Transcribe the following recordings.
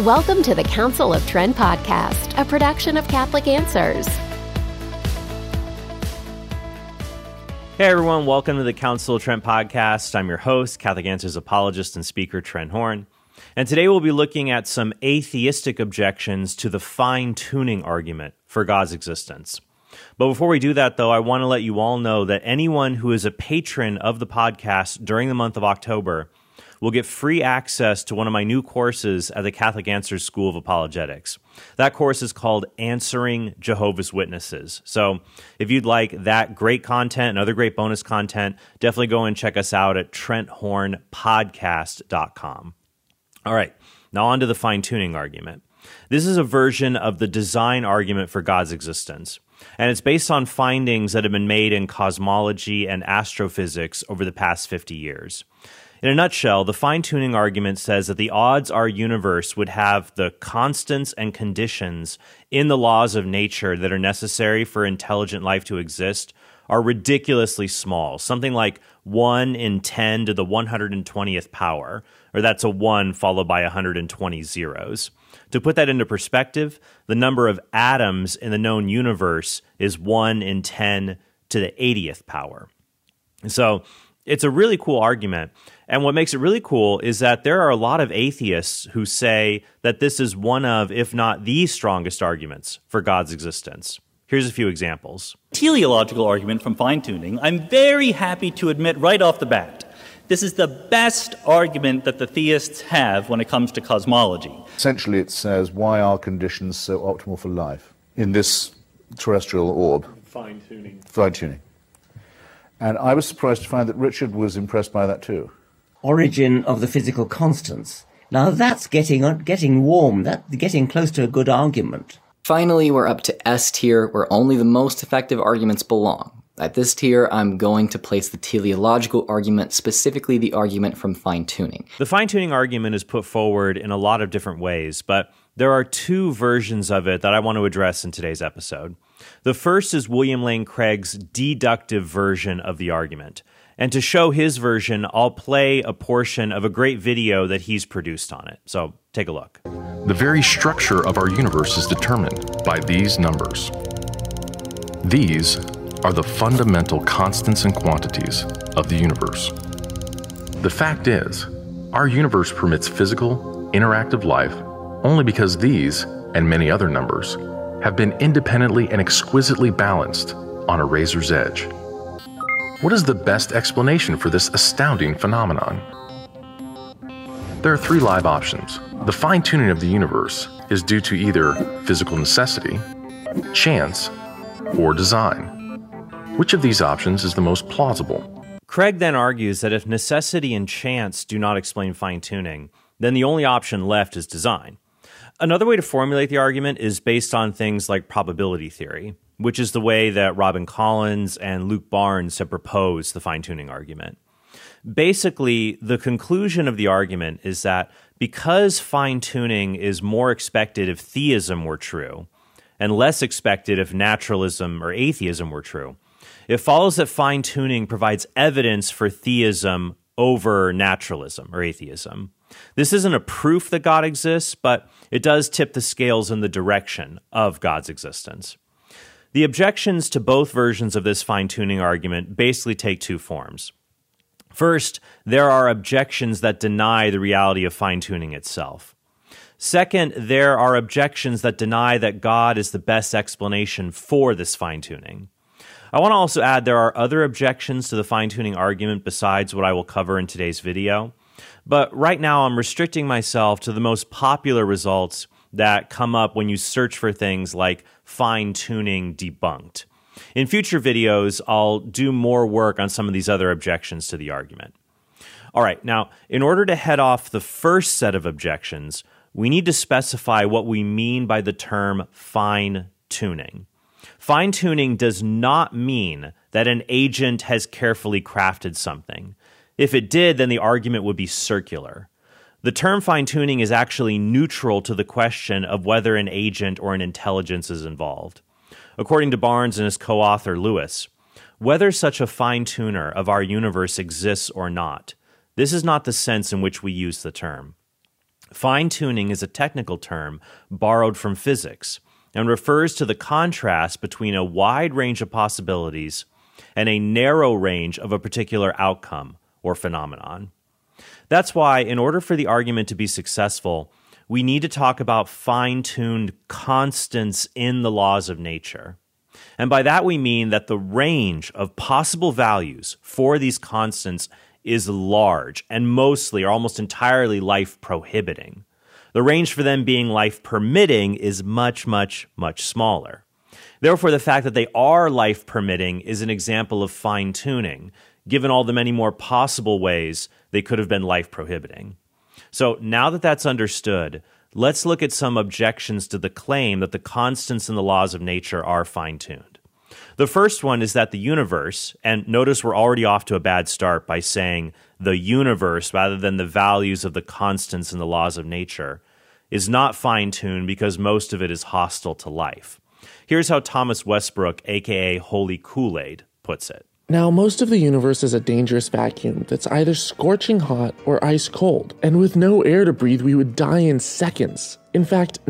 Welcome to the Council of Trent podcast, a production of Catholic Answers. Hey everyone, welcome to the Council of Trent podcast. I'm your host, Catholic Answers apologist and speaker Trent Horn. And today we'll be looking at some atheistic objections to the fine-tuning argument for God's existence. But before we do that, though, I want to let you all know that anyone who is a patron of the podcast during the month of October will get free access to one of my new courses at the Catholic Answers School of Apologetics. That course is called Answering Jehovah's Witnesses. So if you'd like that great content and other great bonus content, definitely go and check us out at trenthornpodcast.com. All right, now on to the fine-tuning argument. This is a version of the design argument for God's existence, and it's based on findings that have been made in cosmology and astrophysics over the past 50 years. In a nutshell, the fine-tuning argument says that the odds our universe would have the constants and conditions in the laws of nature that are necessary for intelligent life to exist are ridiculously small, something like 1 in 10 to the 120th power, or that's a 1 followed by 120 zeros. To put that into perspective, the number of atoms in the known universe is 1 in 10 to the 80th power. So it's a really cool argument. And what makes it really cool is that there are a lot of atheists who say that this is one of, if not the strongest arguments for God's existence. Here's a few examples. Teleological argument from fine-tuning, I'm very happy to admit right off the bat, this is the best argument that the theists have when it comes to cosmology. Essentially, it says, why are conditions so optimal for life in this terrestrial orb? Fine-tuning. Fine-tuning. And I was surprised to find that Richard was impressed by that too. Origin of the physical constants. Now that's getting warm, that's getting close to a good argument. Finally, we're up to S tier, where only the most effective arguments belong. At this tier, I'm going to place the teleological argument, specifically the argument from fine-tuning. The fine-tuning argument is put forward in a lot of different ways, but there are two versions of it that I want to address in today's episode. The first is William Lane Craig's deductive version of the argument. And to show his version, I'll play a portion of a great video that he's produced on it. So take a look. The very structure of our universe is determined by these numbers. These are the fundamental constants and quantities of the universe. The fact is, our universe permits physical, interactive life only because these, and many other numbers, have been independently and exquisitely balanced on a razor's edge. What is the best explanation for this astounding phenomenon? There are three live options. The fine-tuning of the universe is due to either physical necessity, chance, or design. Which of these options is the most plausible? Craig then argues that if necessity and chance do not explain fine-tuning, then the only option left is design. Another way to formulate the argument is based on things like probability theory, which is the way that Robin Collins and Luke Barnes have proposed the fine-tuning argument. Basically, the conclusion of the argument is that because fine-tuning is more expected if theism were true, and less expected if naturalism or atheism were true, it follows that fine-tuning provides evidence for theism over naturalism or atheism. This isn't a proof that God exists, but it does tip the scales in the direction of God's existence. The objections to both versions of this fine-tuning argument basically take two forms. First, there are objections that deny the reality of fine-tuning itself. Second, there are objections that deny that God is the best explanation for this fine-tuning. I want to also add there are other objections to the fine-tuning argument besides what I will cover in today's video. But right now, I'm restricting myself to the most popular results that come up when you search for things like fine-tuning debunked. In future videos, I'll do more work on some of these other objections to the argument. All right, now, in order to head off the first set of objections, we need to specify what we mean by the term fine-tuning. Fine-tuning does not mean that an agent has carefully crafted something. If it did, then the argument would be circular. The term fine-tuning is actually neutral to the question of whether an agent or an intelligence is involved. According to Barnes and his co-author Lewis, whether such a fine-tuner of our universe exists or not, this is not the sense in which we use the term. Fine-tuning is a technical term borrowed from physics and refers to the contrast between a wide range of possibilities and a narrow range of a particular outcome or phenomenon. That's why, in order for the argument to be successful, we need to talk about fine-tuned constants in the laws of nature. And by that we mean that the range of possible values for these constants is large and mostly or almost entirely life-prohibiting. The range for them being life-permitting is much, much, much smaller. Therefore, the fact that they are life-permitting is an example of fine-tuning, given all the many more possible ways they could have been life-prohibiting. So now that that's understood, let's look at some objections to the claim that the constants in the laws of nature are fine-tuned. The first one is that the universe, and notice we're already off to a bad start by saying the universe rather than the values of the constants in the laws of nature, is not fine-tuned because most of it is hostile to life. Here's how Thomas Westbrook, aka Holy Kool-Aid, puts it. Now, most of the universe is a dangerous vacuum that's either scorching hot or ice cold, and with no air to breathe, we would die in seconds. In fact,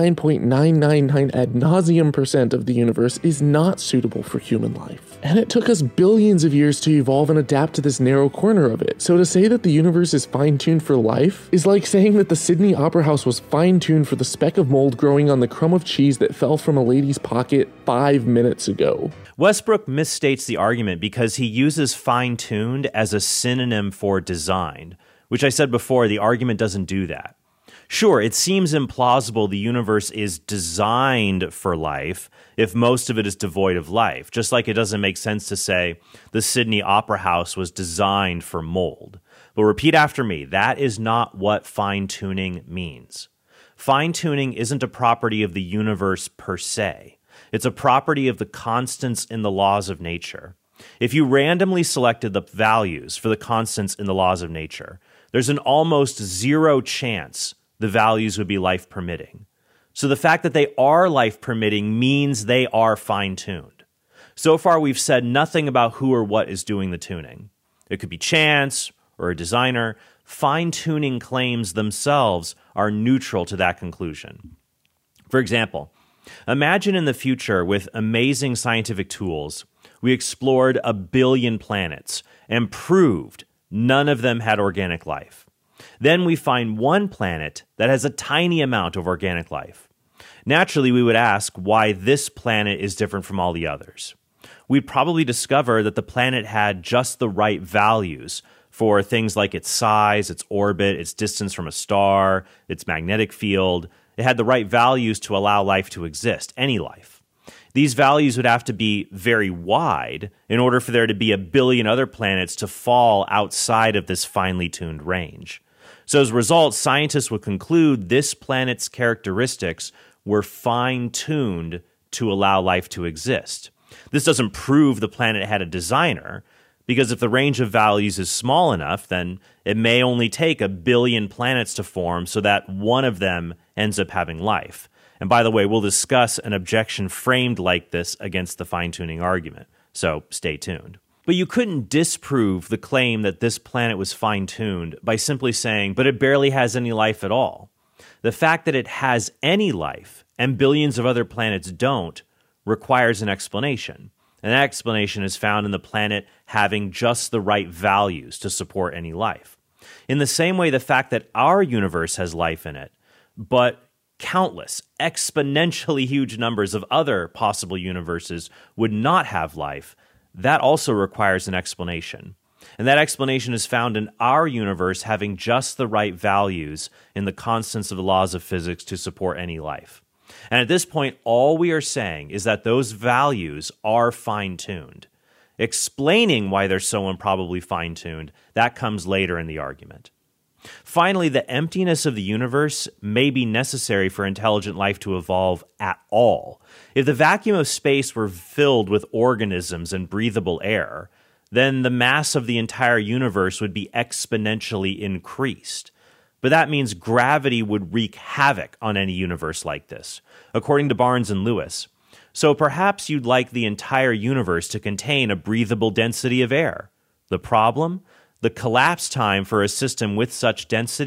99.999 ad nauseum % of the universe is not suitable for human life. And it took us billions of years to evolve and adapt to this narrow corner of it. So to say that the universe is fine-tuned for life is like saying that the Sydney Opera House was fine-tuned for the speck of mold growing on the crumb of cheese that fell from a lady's pocket 5 minutes ago. Westbrook misstates the argument because he uses fine-tuned as a synonym for designed, which I said before, the argument doesn't do that. Sure, it seems implausible the universe is designed for life if most of it is devoid of life, just like it doesn't make sense to say the Sydney Opera House was designed for mold. But repeat after me, that is not what fine-tuning means. Fine-tuning isn't a property of the universe per se. It's a property of the constants in the laws of nature. If you randomly selected the values for the constants in the laws of nature, there's an almost zero chance the values would be life-permitting. So the fact that they are life-permitting means they are fine-tuned. So far, we've said nothing about who or what is doing the tuning. It could be chance or a designer. Fine-tuning claims themselves are neutral to that conclusion. For example, imagine in the future with amazing scientific tools, we explored 1 billion planets and proved none of them had organic life. Then we find one planet that has a tiny amount of organic life. Naturally, we would ask why this planet is different from all the others. We'd probably discover that the planet had just the right values for things like its size, its orbit, its distance from a star, its magnetic field. It had the right values to allow life to exist, any life. These values would have to be very wide in order for there to be 1 billion other planets to fall outside of this finely tuned range. So as a result, scientists would conclude this planet's characteristics were fine-tuned to allow life to exist. This doesn't prove the planet had a designer, because if the range of values is small enough, then it may only take 1 billion planets to form so that one of them ends up having life. And by the way, we'll discuss an objection framed like this against the fine-tuning argument, so stay tuned. But you couldn't disprove the claim that this planet was fine-tuned by simply saying, but it barely has any life at all. The fact that it has any life and billions of other planets don't requires an explanation. And that explanation is found in the planet having just the right values to support any life. In the same way, the fact that our universe has life in it, but countless, exponentially huge numbers of other possible universes would not have life, that also requires an explanation. And that explanation is found in our universe having just the right values in the constants of the laws of physics to support any life. And at this point, all we are saying is that those values are fine-tuned. Explaining why they're so improbably fine-tuned, that comes later in the argument. Finally, the emptiness of the universe may be necessary for intelligent life to evolve at all. If the vacuum of space were filled with organisms and breathable air, then the mass of the entire universe would be exponentially increased. But that means gravity would wreak havoc on any universe like this, according to Barnes and Lewis. So perhaps you'd like the entire universe to contain a breathable density of air. The problem? The collapse time for a system with such density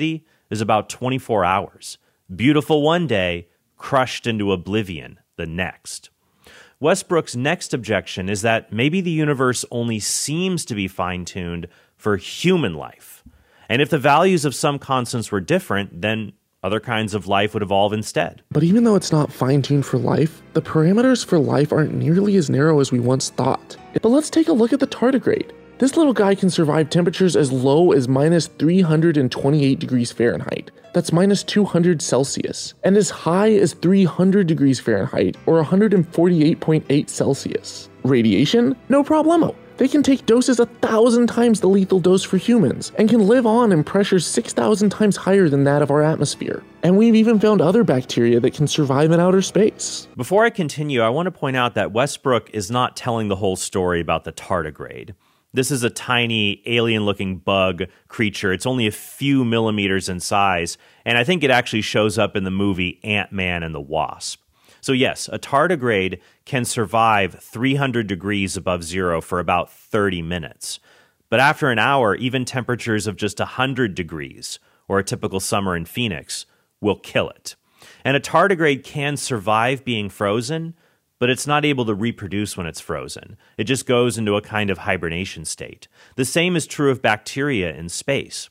is about 24 hours. Beautiful one day, crushed into oblivion the next. Westbrook's next objection is that maybe the universe only seems to be fine-tuned for human life. And if the values of some constants were different, then other kinds of life would evolve instead. But even though it's not fine-tuned for life, the parameters for life aren't nearly as narrow as we once thought. But let's take a look at the tardigrade. This little guy can survive temperatures as low as minus 328 degrees Fahrenheit. That's minus 200 Celsius. And as high as 300 degrees Fahrenheit, or 148.8 Celsius. Radiation? No problemo. They can take doses 1,000 times the lethal dose for humans, and can live on in pressures 6,000 times higher than that of our atmosphere. And we've even found other bacteria that can survive in outer space. Before I continue, I want to point out that Westbrook is not telling the whole story about the tardigrade. This is a tiny, alien-looking bug creature. It's only a few millimeters in size, and I think it actually shows up in the movie Ant-Man and the Wasp. So yes, a tardigrade can survive 300 degrees above zero for about 30 minutes. But after an hour, even temperatures of just 100 degrees, or a typical summer in Phoenix, will kill it. And a tardigrade can survive being frozen, but it's not able to reproduce when it's frozen. It just goes into a kind of hibernation state. The same is true of bacteria in space.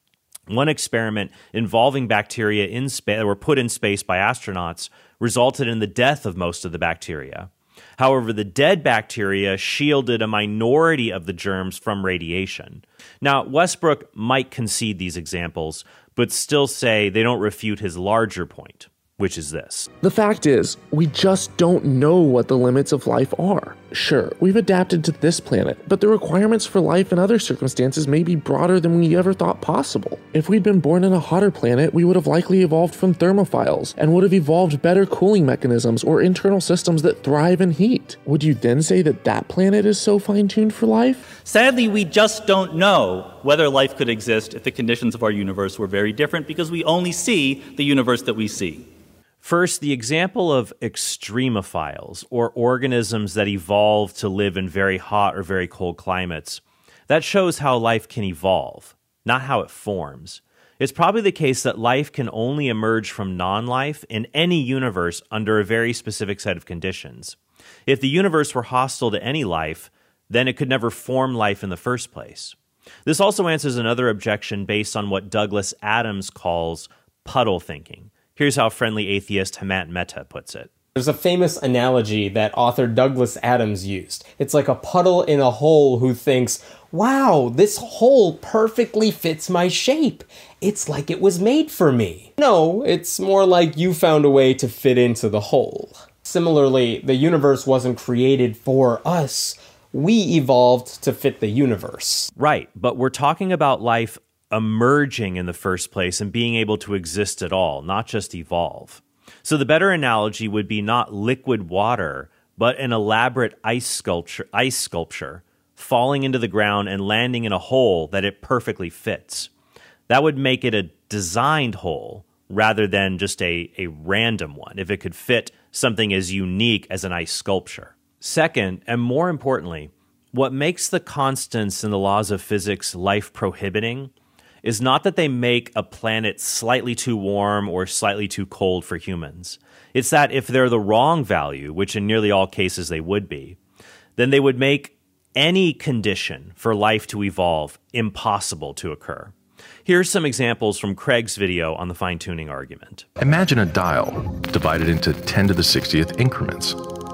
One experiment involving bacteria in space that were put in space by astronauts resulted in the death of most of the bacteria. However, the dead bacteria shielded a minority of the germs from radiation. Now, Westbrook might concede these examples, but still say they don't refute his larger point, which is this. The fact is, we just don't know what the limits of life are. Sure, we've adapted to this planet, but the requirements for life in other circumstances may be broader than we ever thought possible. If we'd been born in a hotter planet, we would have likely evolved from thermophiles, and would have evolved better cooling mechanisms or internal systems that thrive in heat. Would you then say that that planet is so fine-tuned for life? Sadly, we just don't know whether life could exist if the conditions of our universe were very different, because we only see the universe that we see. First, the example of extremophiles, or organisms that evolve to live in very hot or very cold climates, that shows how life can evolve, not how it forms. It's probably the case that life can only emerge from non-life in any universe under a very specific set of conditions. If the universe were hostile to any life, then it could never form life in the first place. This also answers another objection based on what Douglas Adams calls puddle thinking. Here's how friendly atheist Hemant Mehta puts it. There's a famous analogy that author Douglas Adams used. It's like a puddle in a hole who thinks, wow, this hole perfectly fits my shape. It's like it was made for me. No, it's more like you found a way to fit into the hole. Similarly, the universe wasn't created for us. We evolved to fit the universe. Right, but we're talking about life emerging in the first place and being able to exist at all, not just evolve. So the better analogy would be not liquid water, but an elaborate ice sculpture falling into the ground and landing in a hole that it perfectly fits. That would make it a designed hole rather than just a random one, if it could fit something as unique as an ice sculpture. Second, and more importantly, what makes the constants in the laws of physics life prohibiting is not that they make a planet slightly too warm or slightly too cold for humans. It's that if they're the wrong value, which in nearly all cases they would be, then they would make any condition for life to evolve impossible to occur. Here's some examples from Craig's video on the fine-tuning argument. Imagine a dial divided into 10 to the 60th increments.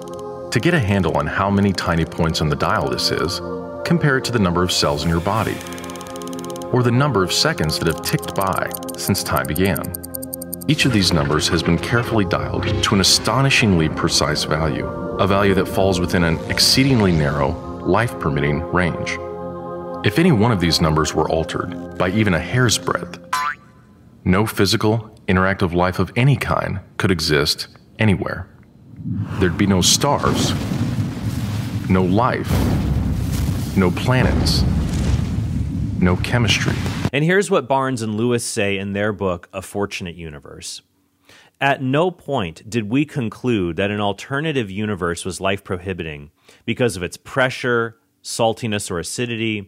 To get a handle on how many tiny points on the dial this is, compare it to the number of cells in your body, or the number of seconds that have ticked by since time began. Each of these numbers has been carefully dialed to an astonishingly precise value, a value that falls within an exceedingly narrow, life-permitting range. If any one of these numbers were altered by even a hair's breadth, no physical, interactive life of any kind could exist anywhere. There'd be no stars, no life, no planets, no chemistry. And here's what Barnes and Lewis say in their book, A Fortunate Universe. At no point did we conclude that an alternative universe was life-prohibiting because of its pressure, saltiness or acidity,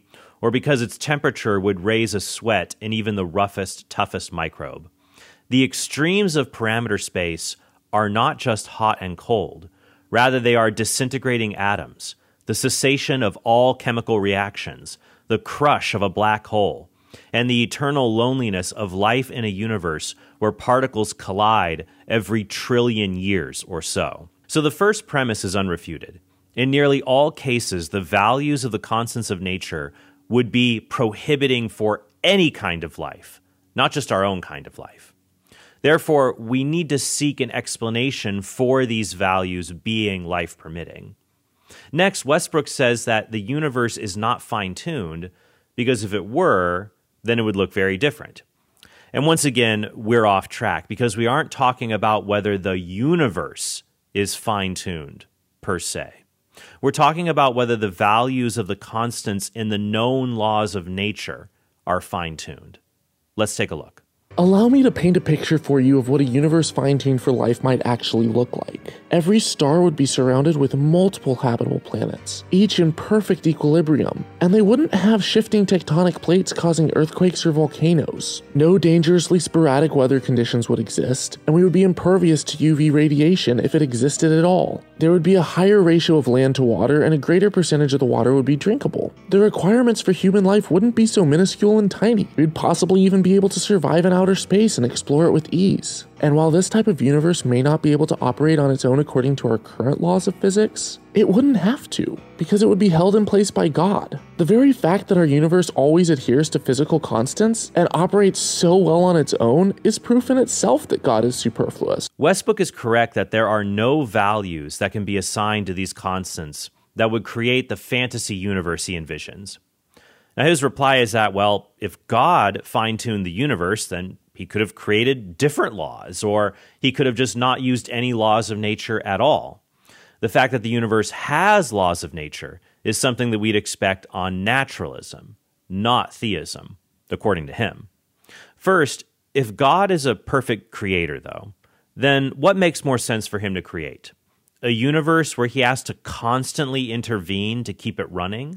or because its temperature would raise a sweat in even the roughest, toughest microbe. The extremes of parameter space are not just hot and cold. Rather, they are disintegrating atoms, the cessation of all chemical reactions, the crush of a black hole, and the eternal loneliness of life in a universe where particles collide every trillion years or so. So the first premise is unrefuted. In nearly all cases, the values of the constants of nature would be prohibiting for any kind of life, not just our own kind of life. Therefore, we need to seek an explanation for these values being life-permitting. Next, Westbrook says that the universe is not fine-tuned because if it were, then it would look very different. And once again, we're off track because we aren't talking about whether the universe is fine-tuned per se. We're talking about whether the values of the constants in the known laws of nature are fine-tuned. Let's take a look. Allow me to paint a picture for you of what a universe fine-tuned for life might actually look like. Every star would be surrounded with multiple habitable planets, each in perfect equilibrium, and they wouldn't have shifting tectonic plates causing earthquakes or volcanoes. No dangerously sporadic weather conditions would exist, and we would be impervious to UV radiation if it existed at all. There would be a higher ratio of land to water, and a greater percentage of the water would be drinkable. The requirements for human life wouldn't be so minuscule and tiny. We'd possibly even be able to survive in outer space and explore it with ease. And while this type of universe may not be able to operate on its own according to our current laws of physics, it wouldn't have to, because it would be held in place by God. The very fact that our universe always adheres to physical constants and operates so well on its own is proof in itself that God is superfluous. Westbrook is correct that there are no values that can be assigned to these constants that would create the fantasy universe he envisions. Now his reply is that, well, if God fine-tuned the universe, then he could have created different laws, or he could have just not used any laws of nature at all. The fact that the universe has laws of nature is something that we'd expect on naturalism, not theism, according to him. First, if God is a perfect creator, though, then what makes more sense for him to create? A universe where he has to constantly intervene to keep it running?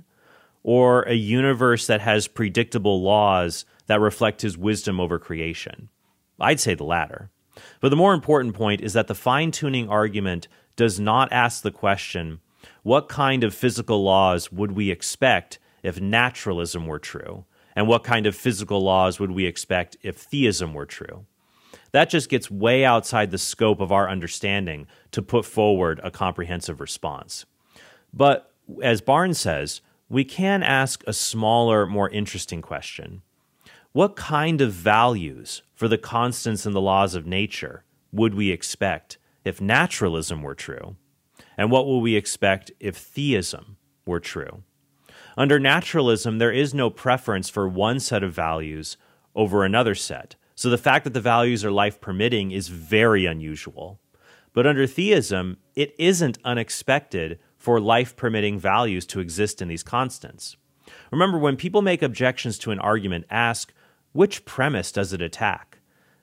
Or a universe that has predictable laws that reflect his wisdom over creation? I'd say the latter. But the more important point is that the fine-tuning argument does not ask the question, what kind of physical laws would we expect if naturalism were true? And what kind of physical laws would we expect if theism were true? That just gets way outside the scope of our understanding to put forward a comprehensive response. But as Barnes says, we can ask a smaller, more interesting question. What kind of values for the constants and the laws of nature would we expect if naturalism were true? And what will we expect if theism were true? Under naturalism, there is no preference for one set of values over another set. So the fact that the values are life-permitting is very unusual. But under theism, it isn't unexpected for life-permitting values to exist in these constants. Remember, when people make objections to an argument, ask, which premise does it attack?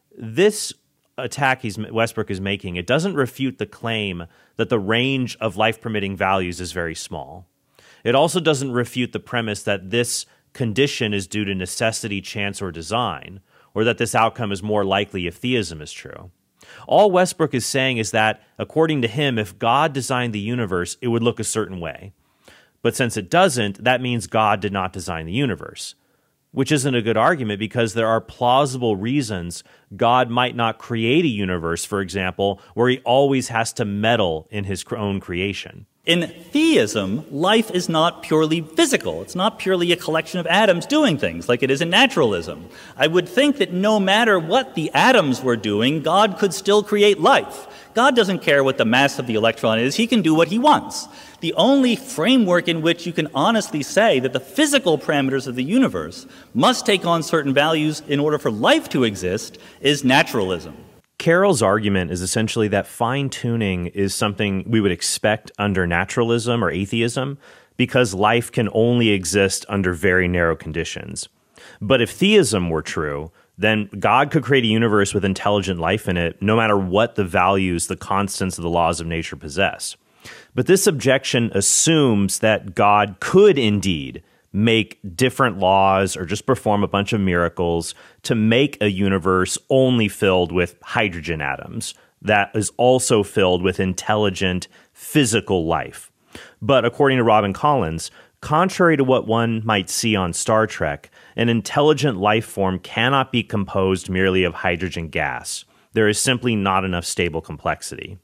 This attack Westbrook is making, it doesn't refute the claim that the range of life-permitting values is very small. It also doesn't refute the premise that this condition is due to necessity, chance, or design, or that this outcome is more likely if theism is true. All Westbrook is saying is that, according to him, if God designed the universe, it would look a certain way. But since it doesn't, that means God did not design the universe, which isn't a good argument because there are plausible reasons God might not create a universe, for example, where he always has to meddle in his own creation. In theism, life is not purely physical. It's not purely a collection of atoms doing things like it is in naturalism. I would think that no matter what the atoms were doing, God could still create life. God doesn't care what the mass of the electron is. He can do what he wants. The only framework in which you can honestly say that the physical parameters of the universe must take on certain values in order for life to exist is naturalism. Carroll's argument is essentially that fine-tuning is something we would expect under naturalism or atheism because life can only exist under very narrow conditions. But if theism were true, then God could create a universe with intelligent life in it, no matter what the values, the constants of the laws of nature possess. But this objection assumes that God could indeed make different laws or just perform a bunch of miracles to make a universe only filled with hydrogen atoms that is also filled with intelligent physical life. But according to Robin Collins, contrary to what one might see on Star Trek, an intelligent life form cannot be composed merely of hydrogen gas. There is simply not enough stable complexity.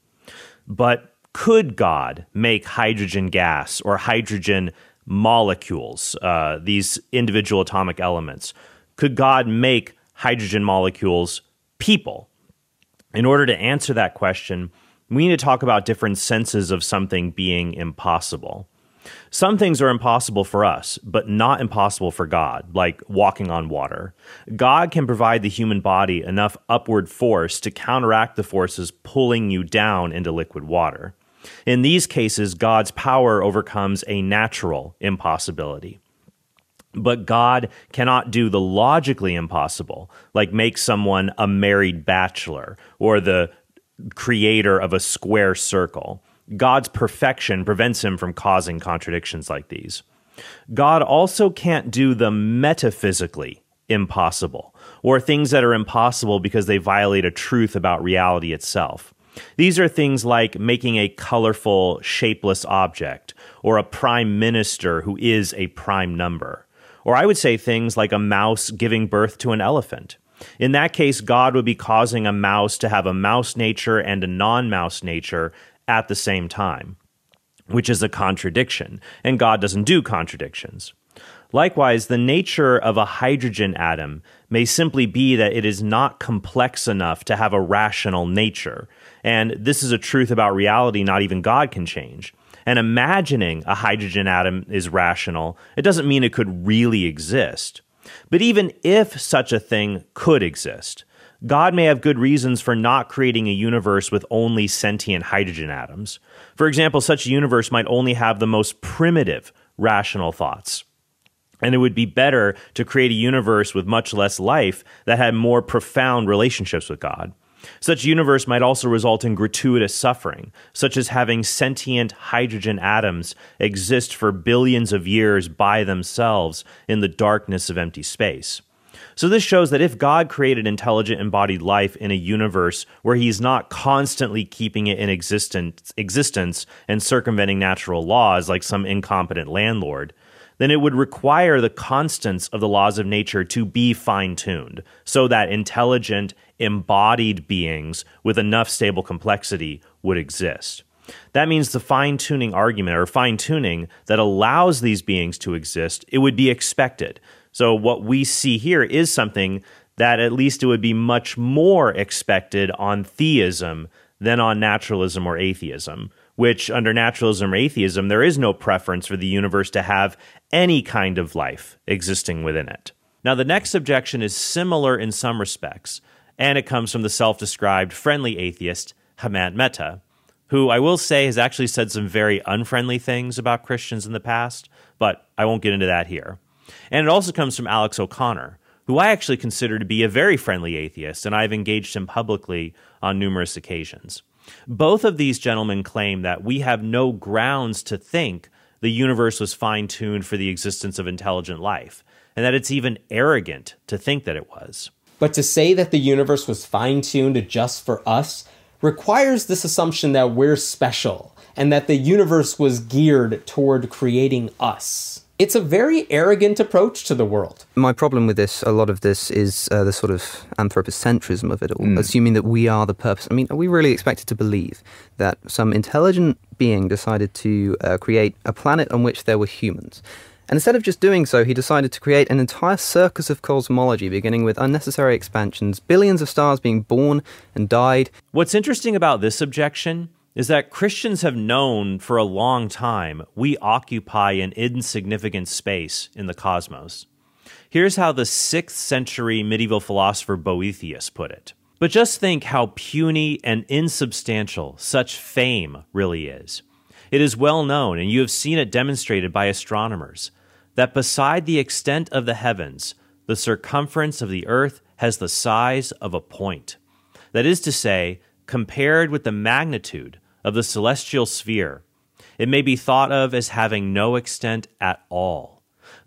But could God make hydrogen gas or hydrogen molecules, these individual atomic elements? Could God make hydrogen molecules people? In order to answer that question, we need to talk about different senses of something being impossible. Some things are impossible for us, but not impossible for God, like walking on water. God can provide the human body enough upward force to counteract the forces pulling you down into liquid water. In these cases, God's power overcomes a natural impossibility. But God cannot do the logically impossible, like make someone a married bachelor or the creator of a square circle. God's perfection prevents him from causing contradictions like these. God also can't do the metaphysically impossible, or things that are impossible because they violate a truth about reality itself. These are things like making a colorful, shapeless object, or a prime minister who is a prime number. Or I would say things like a mouse giving birth to an elephant. In that case, God would be causing a mouse to have a mouse nature and a non-mouse nature at the same time, which is a contradiction, and God doesn't do contradictions. Likewise, the nature of a hydrogen atom may simply be that it is not complex enough to have a rational nature, and this is a truth about reality not even God can change. And imagining a hydrogen atom is rational, it doesn't mean it could really exist. But even if such a thing could exist, God may have good reasons for not creating a universe with only sentient hydrogen atoms. For example, such a universe might only have the most primitive rational thoughts. And it would be better to create a universe with much less life that had more profound relationships with God. Such a universe might also result in gratuitous suffering, such as having sentient hydrogen atoms exist for billions of years by themselves in the darkness of empty space. So this shows that if God created intelligent embodied life in a universe where he's not constantly keeping it in existence and circumventing natural laws like some incompetent landlord, then it would require the constants of the laws of nature to be fine-tuned so that intelligent, embodied beings with enough stable complexity would exist. That means the fine-tuning argument or fine-tuning that allows these beings to exist, it would be expected. So what we see here is something that at least it would be much more expected on theism than on naturalism or atheism, which under naturalism or atheism, there is no preference for the universe to have any kind of life existing within it. Now, the next objection is similar in some respects, and it comes from the self-described friendly atheist Hemant Mehta, who I will say has actually said some very unfriendly things about Christians in the past, but I won't get into that here. And it also comes from Alex O'Connor, who I actually consider to be a very friendly atheist, and I've engaged him publicly on numerous occasions. Both of these gentlemen claim that we have no grounds to think the universe was fine-tuned for the existence of intelligent life, and that it's even arrogant to think that it was. But to say that the universe was fine-tuned just for us requires this assumption that we're special, and that the universe was geared toward creating us. It's a very arrogant approach to the world. My problem with this, a lot of this, is the sort of anthropocentrism of it all, assuming that we are the purpose. I mean, are we really expected to believe that some intelligent being decided to create a planet on which there were humans? And instead of just doing so, he decided to create an entire circus of cosmology, beginning with unnecessary expansions, billions of stars being born and died. What's interesting about this objection is that Christians have known for a long time we occupy an insignificant space in the cosmos. Here's how the 6th century medieval philosopher Boethius put it. But just think how puny and insubstantial such fame really is. It is well known, and you have seen it demonstrated by astronomers, that beside the extent of the heavens, the circumference of the earth has the size of a point. That is to say, compared with the magnitude of the celestial sphere, it may be thought of as having no extent at all.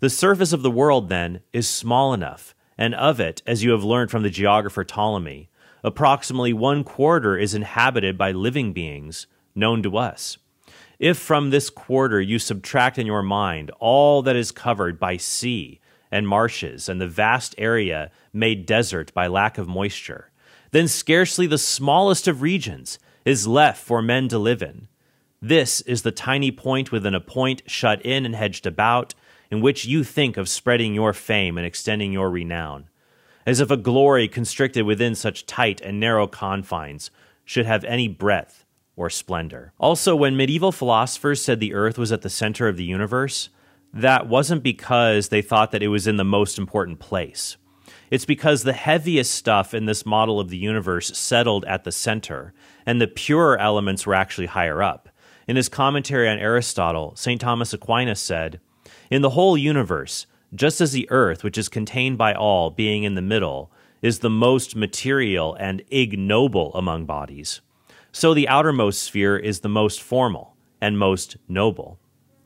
The surface of the world, then, is small enough, and of it, as you have learned from the geographer Ptolemy, approximately 1/4 is inhabited by living beings known to us. If from this quarter you subtract in your mind all that is covered by sea and marshes and the vast area made desert by lack of moisture, then scarcely the smallest of regions is left for men to live in. This is the tiny point within a point shut in and hedged about, in which you think of spreading your fame and extending your renown, as if a glory constricted within such tight and narrow confines should have any breadth or splendor. Also, when medieval philosophers said the earth was at the center of the universe, that wasn't because they thought that it was in the most important place. It's because the heaviest stuff in this model of the universe settled at the center, and the purer elements were actually higher up. In his commentary on Aristotle, St. Thomas Aquinas said, "In the whole universe, just as the earth, which is contained by all, being in the middle, is the most material and ignoble among bodies, so the outermost sphere is the most formal and most noble."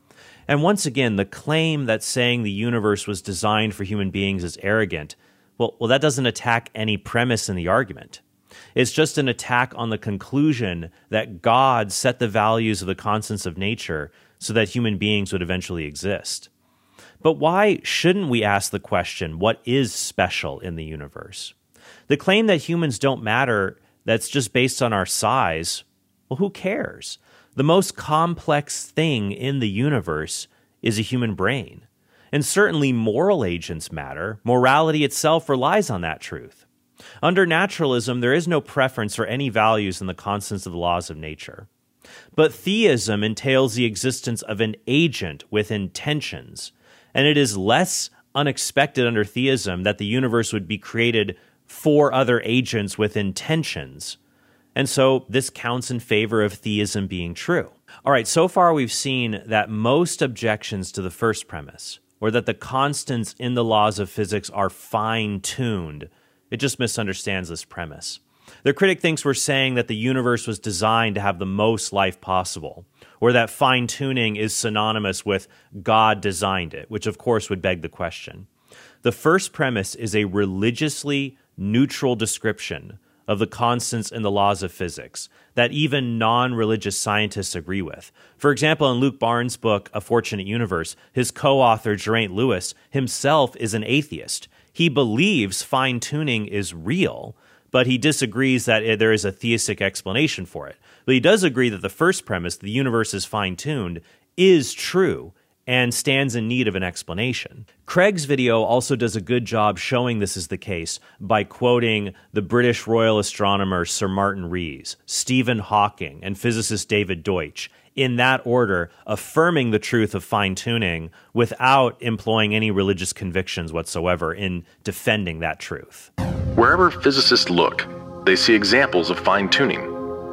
And once again, the claim that saying the universe was designed for human beings is arrogant, well, that doesn't attack any premise in the argument. It's just an attack on the conclusion that God set the values of the constants of nature so that human beings would eventually exist. But why shouldn't we ask the question, what is special in the universe? The claim that humans don't matter, that's just based on our size, well, who cares? The most complex thing in the universe is a human brain. And certainly moral agents matter. Morality itself relies on that truth. Under naturalism, there is no preference for any values in the constants of the laws of nature. But theism entails the existence of an agent with intentions, and it is less unexpected under theism that the universe would be created for other agents with intentions. And so this counts in favor of theism being true. All right, so far we've seen that most objections to the first premise, or that the constants in the laws of physics are fine-tuned, it just misunderstands this premise. The critic thinks we're saying that the universe was designed to have the most life possible, or that fine-tuning is synonymous with God designed it, which of course would beg the question. The first premise is a religiously neutral description of the constants in the laws of physics that even non-religious scientists agree with. For example, in Luke Barnes' book, A Fortunate Universe, his co-author, Geraint Lewis, himself is an atheist. He believes fine-tuning is real, but he disagrees that there is a theistic explanation for it. But he does agree that the first premise, the universe is fine-tuned, is true and stands in need of an explanation. Craig's video also does a good job showing this is the case by quoting the British Royal astronomer Sir Martin Rees, Stephen Hawking, and physicist David Deutsch, in that order, affirming the truth of fine-tuning without employing any religious convictions whatsoever in defending that truth. Wherever physicists look, they see examples of fine-tuning.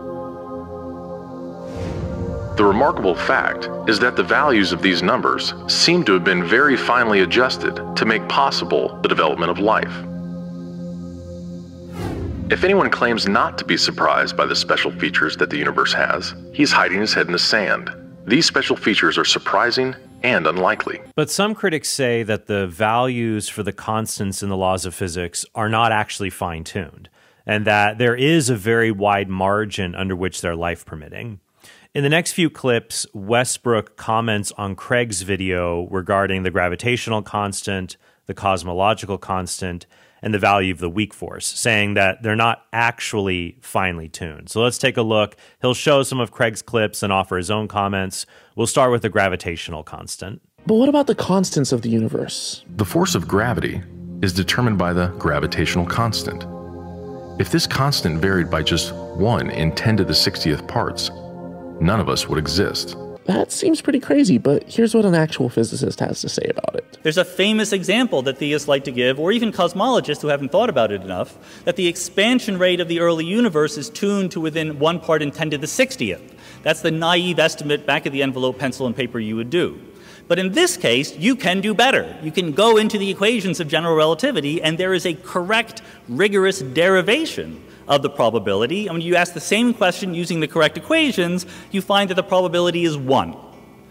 The remarkable fact is that the values of these numbers seem to have been very finely adjusted to make possible the development of life. If anyone claims not to be surprised by the special features that the universe has, he's hiding his head in the sand. These special features are surprising and unlikely. But some critics say that the values for the constants in the laws of physics are not actually fine-tuned, and that there is a very wide margin under which they're life-permitting. In the next few clips, Westbrook comments on Craig's video regarding the gravitational constant, the cosmological constant, and the value of the weak force, saying that they're not actually finely tuned. So let's take a look. He'll show some of Craig's clips and offer his own comments. We'll start with the gravitational constant. But what about the constants of the universe? The force of gravity is determined by the gravitational constant. If this constant varied by just 1 in 10 to the 60th parts, none of us would exist. That seems pretty crazy, but here's what an actual physicist has to say about it. There's a famous example that theists like to give, or even cosmologists who haven't thought about it enough, that the expansion rate of the early universe is tuned to within 1 part in 10 to the 60th. That's the naive estimate back of the envelope, pencil, and paper you would do. But in this case, you can do better. You can go into the equations of general relativity, and there is a correct, rigorous derivation of the probability. And when you ask the same question using the correct equations, you find that the probability is 1.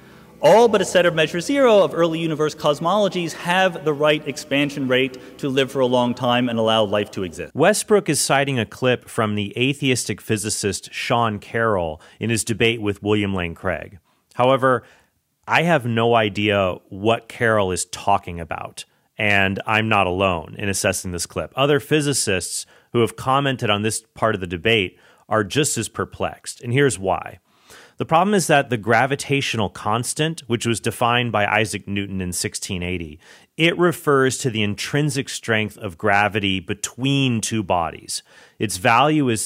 All but a set of measure zero of early universe cosmologies have the right expansion rate to live for a long time and allow life to exist. Westbrook is citing a clip from the atheistic physicist Sean Carroll in his debate with William Lane Craig. However, I have no idea what Carroll is talking about, and I'm not alone in assessing this clip. Other physicists who have commented on this part of the debate are just as perplexed, and here's why. The problem is that the gravitational constant, which was defined by Isaac Newton in 1680, it refers to the intrinsic strength of gravity between two bodies. Its value is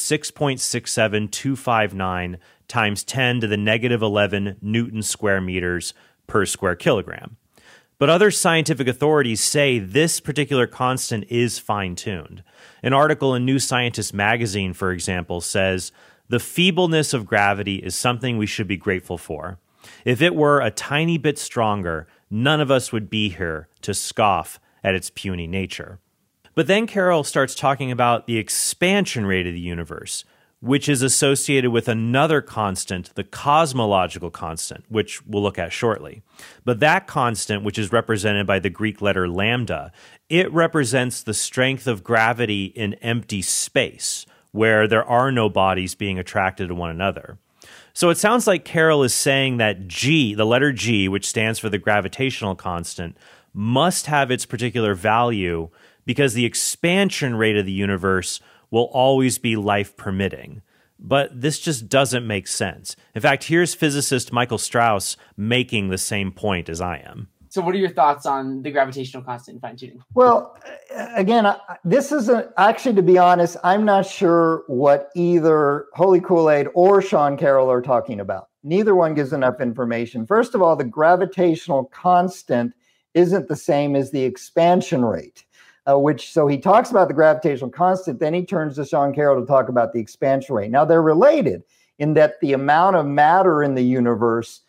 6.67259 times 10 to the negative 11 Newton square meters per square kilogram. But other scientific authorities say this particular constant is fine-tuned. An article in New Scientist magazine, for example, says, "The feebleness of gravity is something we should be grateful for. If it were a tiny bit stronger, none of us would be here to scoff at its puny nature." But then Carroll starts talking about the expansion rate of the universe, which is associated with another constant, the cosmological constant, which we'll look at shortly. But that constant, which is represented by the Greek letter lambda, it represents the strength of gravity in empty space, where there are no bodies being attracted to one another. So it sounds like Carroll is saying that G, the letter G, which stands for the gravitational constant, must have its particular value because the expansion rate of the universe will always be life permitting. But this just doesn't make sense. In fact, here's physicist Michael Strauss making the same point as I am. So what are your thoughts on the gravitational constant in fine-tuning? Well, again, this isn't actually, to be honest, I'm not sure what either Holy Kool-Aid or Sean Carroll are talking about. Neither one gives enough information. First of all, the gravitational constant isn't the same as the expansion rate. So he talks about the gravitational constant, then he turns to Sean Carroll to talk about the expansion rate. Now, they're related in that the amount of matter in the universe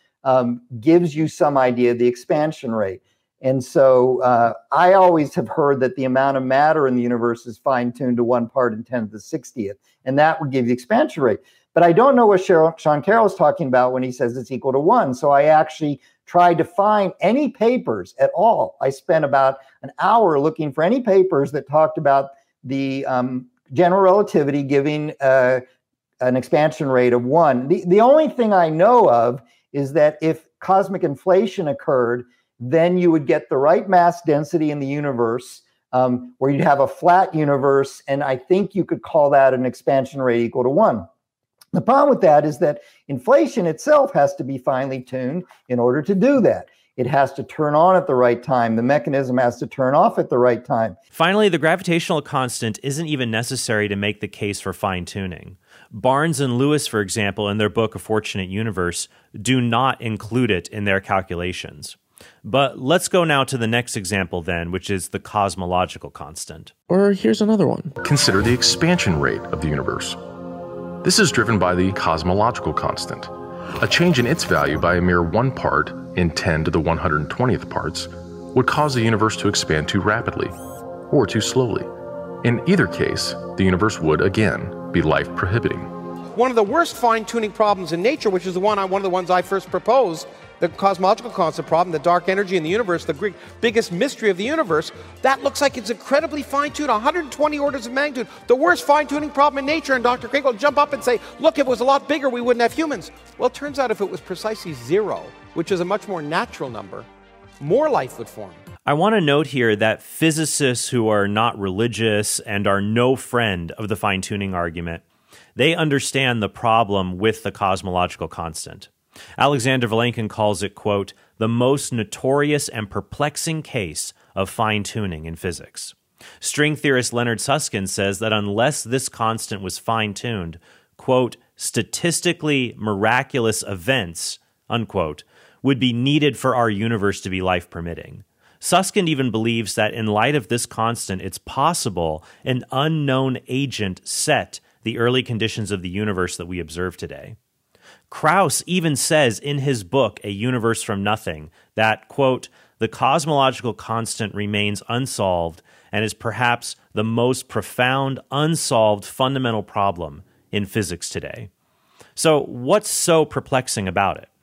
gives you some idea of the expansion rate. And so I always have heard that the amount of matter in the universe is fine-tuned to 1 part in 10 to the 60th, and that would give you the expansion rate. But I don't know what Sean Carroll is talking about when he says it's equal to 1. So I actually tried to find any papers at all. I spent about an hour looking for any papers that talked about the general relativity giving an expansion rate of 1. The only thing I know of is that if cosmic inflation occurred, then you would get the right mass density in the universe, where you'd have a flat universe, and I think you could call that an expansion rate equal to 1. The problem with that is that inflation itself has to be finely tuned in order to do that. It has to turn on at the right time. The mechanism has to turn off at the right time. Finally, the gravitational constant isn't even necessary to make the case for fine-tuning. Barnes and Lewis, for example, in their book A Fortunate Universe, do not include it in their calculations. But let's go now to the next example then, which is the cosmological constant. Or here's another one. Consider the expansion rate of the universe. This is driven by the cosmological constant. A change in its value by a mere 1 part in 10 to the 120th parts would cause the universe to expand too rapidly or too slowly. In either case, the universe would, again, be life prohibiting. One of the worst fine-tuning problems in nature, which is one of the ones I first proposed, the cosmological constant problem, the dark energy in the universe, the biggest mystery of the universe, that looks like it's incredibly fine-tuned, 120 orders of magnitude, the worst fine-tuning problem in nature, and Dr. Craig will jump up and say, look, if it was a lot bigger, we wouldn't have humans. Well, it turns out if it was precisely 0, which is a much more natural number, more life would form. I want to note here that physicists who are not religious and are no friend of the fine-tuning argument, they understand the problem with the cosmological constant. Alexander Vilenkin calls it, quote, the most notorious and perplexing case of fine-tuning in physics. String theorist Leonard Susskind says that unless this constant was fine-tuned, quote, statistically miraculous events, unquote, would be needed for our universe to be life-permitting. Susskind even believes that in light of this constant, it's possible an unknown agent set the early conditions of the universe that we observe today. Krauss even says in his book, A Universe from Nothing, that, quote, the cosmological constant remains unsolved and is perhaps the most profound, unsolved fundamental problem in physics today. So what's so perplexing about it?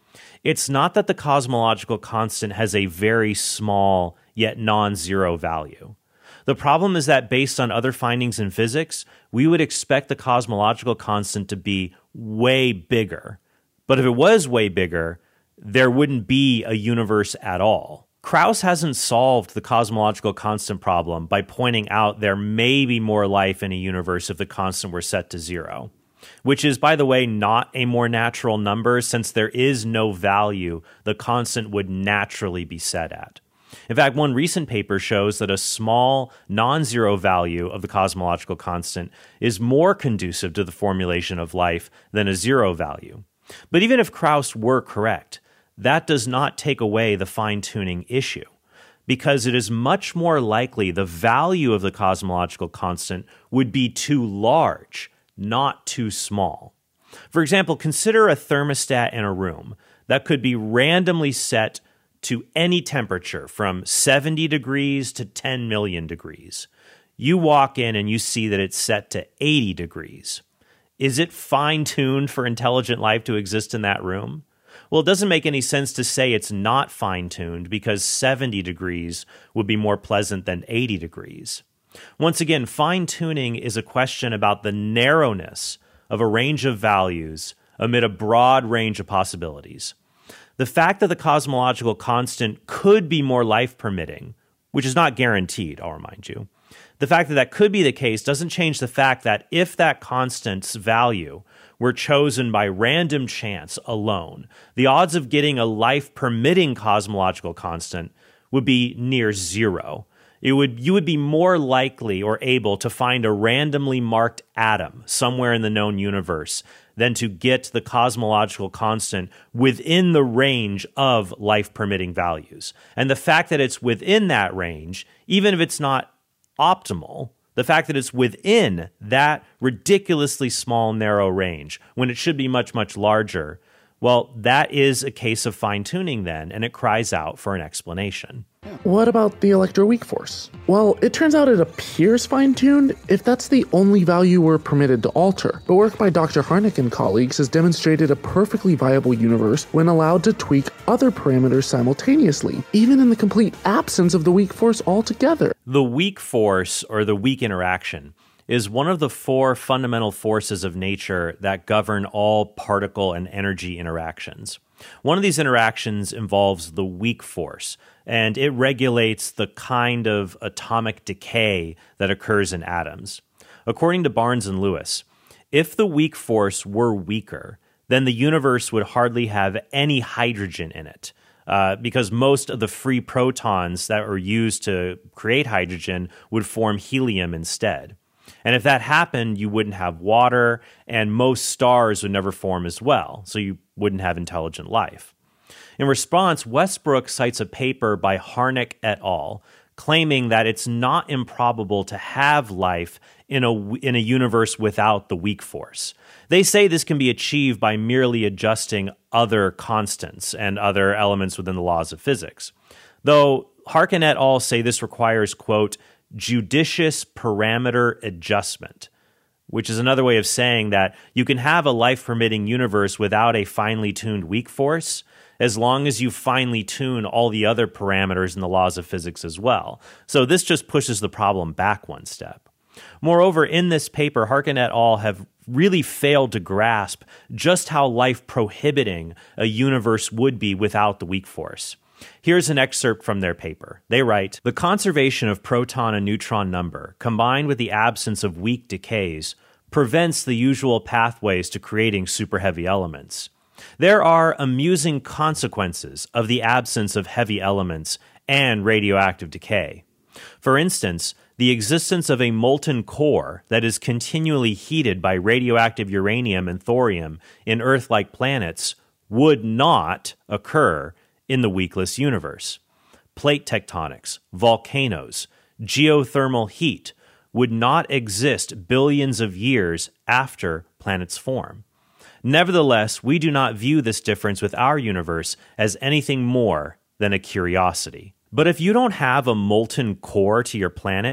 It's not that the cosmological constant has a very small yet non-zero value. The problem is that based on other findings in physics, we would expect the cosmological constant to be way bigger. But if it was way bigger, there wouldn't be a universe at all. Krauss hasn't solved the cosmological constant problem by pointing out there may be more life in a universe if the constant were set to zero, which is, by the way, not a more natural number since there is no value the constant would naturally be set at. In fact, one recent paper shows that a small, non-zero value of the cosmological constant is more conducive to the formulation of life than a zero value. But even if Krauss were correct, that does not take away the fine-tuning issue, because it is much more likely the value of the cosmological constant would be too large, not too small. For example, consider a thermostat in a room that could be randomly set to any temperature from 70 degrees to 10 million degrees. You walk in and you see that it's set to 80 degrees. Is it fine-tuned for intelligent life to exist in that room? Well, it doesn't make any sense to say it's not fine-tuned because 70 degrees would be more pleasant than 80 degrees. Once again, fine-tuning is a question about the narrowness of a range of values amid a broad range of possibilities. The fact that the cosmological constant could be more life-permitting, which is not guaranteed, I'll remind you, the fact that that could be the case doesn't change the fact that if that constant's value were chosen by random chance alone, the odds of getting a life-permitting cosmological constant would be near zero. You would be more likely or able to find a randomly marked atom somewhere in the known universe than to get the cosmological constant within the range of life-permitting values. And the fact that it's within that range, even if it's not optimal, the fact that it's within that ridiculously small, narrow range, when it should be much, much larger, well, that is a case of fine-tuning then, and it cries out for an explanation. What about the electroweak force? Well, it turns out it appears fine-tuned if that's the only value we're permitted to alter. But work by Dr. Harnack and colleagues has demonstrated a perfectly viable universe when allowed to tweak other parameters simultaneously, even in the complete absence of the weak force altogether. The weak force, or the weak interaction, is one of the four fundamental forces of nature that govern all particle and energy interactions. One of these interactions involves the weak force, and it regulates the kind of atomic decay that occurs in atoms. According to Barnes and Lewis, if the weak force were weaker, then the universe would hardly have any hydrogen in it, because most of the free protons that were used to create hydrogen would form helium instead. And if that happened, you wouldn't have water, and most stars would never form as well, so you wouldn't have intelligent life. In response, Westbrook cites a paper by Harnack et al., claiming that it's not improbable to have life in a universe without the weak force. They say this can be achieved by merely adjusting other constants and other elements within the laws of physics. Though Harkin et al. Say this requires, quote, judicious parameter adjustment, which is another way of saying that you can have a life-permitting universe without a finely tuned weak force, as long as you finely tune all the other parameters in the laws of physics as well. So this just pushes the problem back one step. Moreover, in this paper, Harkin et al. Have really failed to grasp just how life-prohibiting a universe would be without the weak force. Here's an excerpt from their paper. They write, "The conservation of proton and neutron number, combined with the absence of weak decays, prevents the usual pathways to creating superheavy elements. There are amusing consequences of the absence of heavy elements and radioactive decay. For instance, the existence of a molten core that is continually heated by radioactive uranium and thorium in Earth-like planets would not occur in the weakless universe. Plate tectonics, volcanoes, geothermal heat would not exist billions of years after planets form. Nevertheless, we do not view this difference with our universe as anything more than a curiosity. But if you don't have a molten core to your planet,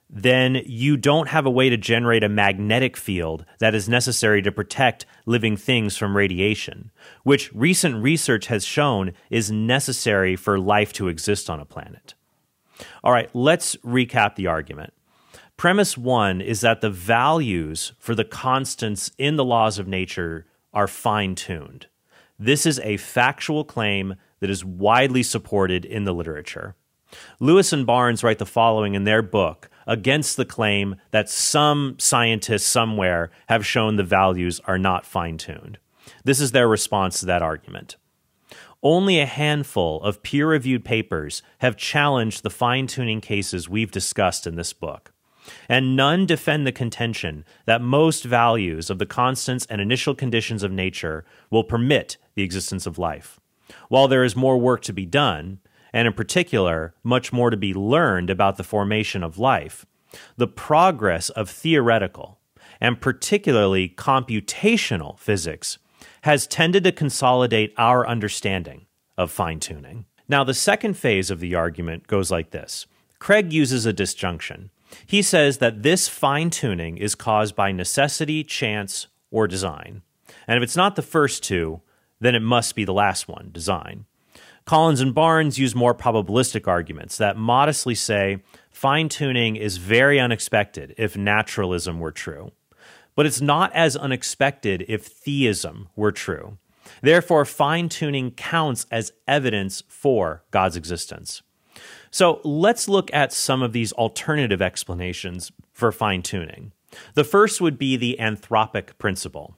then you don't have a way to generate a magnetic field that is necessary to protect living things from radiation, which recent research has shown is necessary for life to exist on a planet. All right, let's recap the argument. Premise 1 is that the values for the constants in the laws of nature are fine-tuned. This is a factual claim that is widely supported in the literature. Lewis and Barnes write the following in their book against the claim that some scientists somewhere have shown the values are not fine-tuned. This is their response to that argument. Only a handful of peer-reviewed papers have challenged the fine-tuning cases we've discussed in this book, and none defend the contention that most values of the constants and initial conditions of nature will permit the existence of life. While there is more work to be done, and in particular, much more to be learned about the formation of life, the progress of theoretical, and particularly computational physics has tended to consolidate our understanding of fine-tuning. Now, the second phase of the argument goes like this. Craig uses a disjunction. He says that this fine-tuning is caused by necessity, chance, or design. And if it's not the first two, then it must be the last one, design. Collins and Barnes use more probabilistic arguments that modestly say fine-tuning is very unexpected if naturalism were true. But it's not as unexpected if theism were true. Therefore, fine-tuning counts as evidence for God's existence. So let's look at some of these alternative explanations for fine-tuning. The first would be the anthropic principle.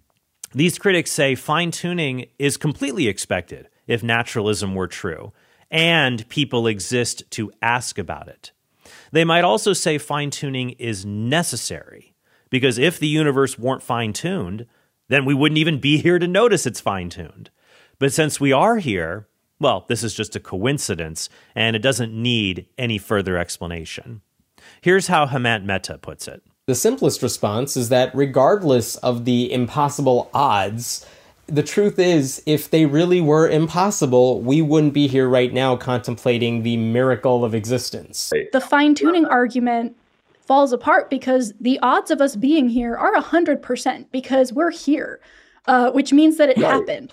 These critics say fine-tuning is completely expected if naturalism were true, and people exist to ask about it. They might also say fine-tuning is necessary, because if the universe weren't fine-tuned, then we wouldn't even be here to notice it's fine-tuned. But since we are here, well, this is just a coincidence, and it doesn't need any further explanation. Here's how Hemant Mehta puts it. The simplest response is that regardless of the impossible odds, the truth is, if they really were impossible, we wouldn't be here right now contemplating the miracle of existence. The fine-tuning argument falls apart because the odds of us being here are 100% because we're here, which means that it happened.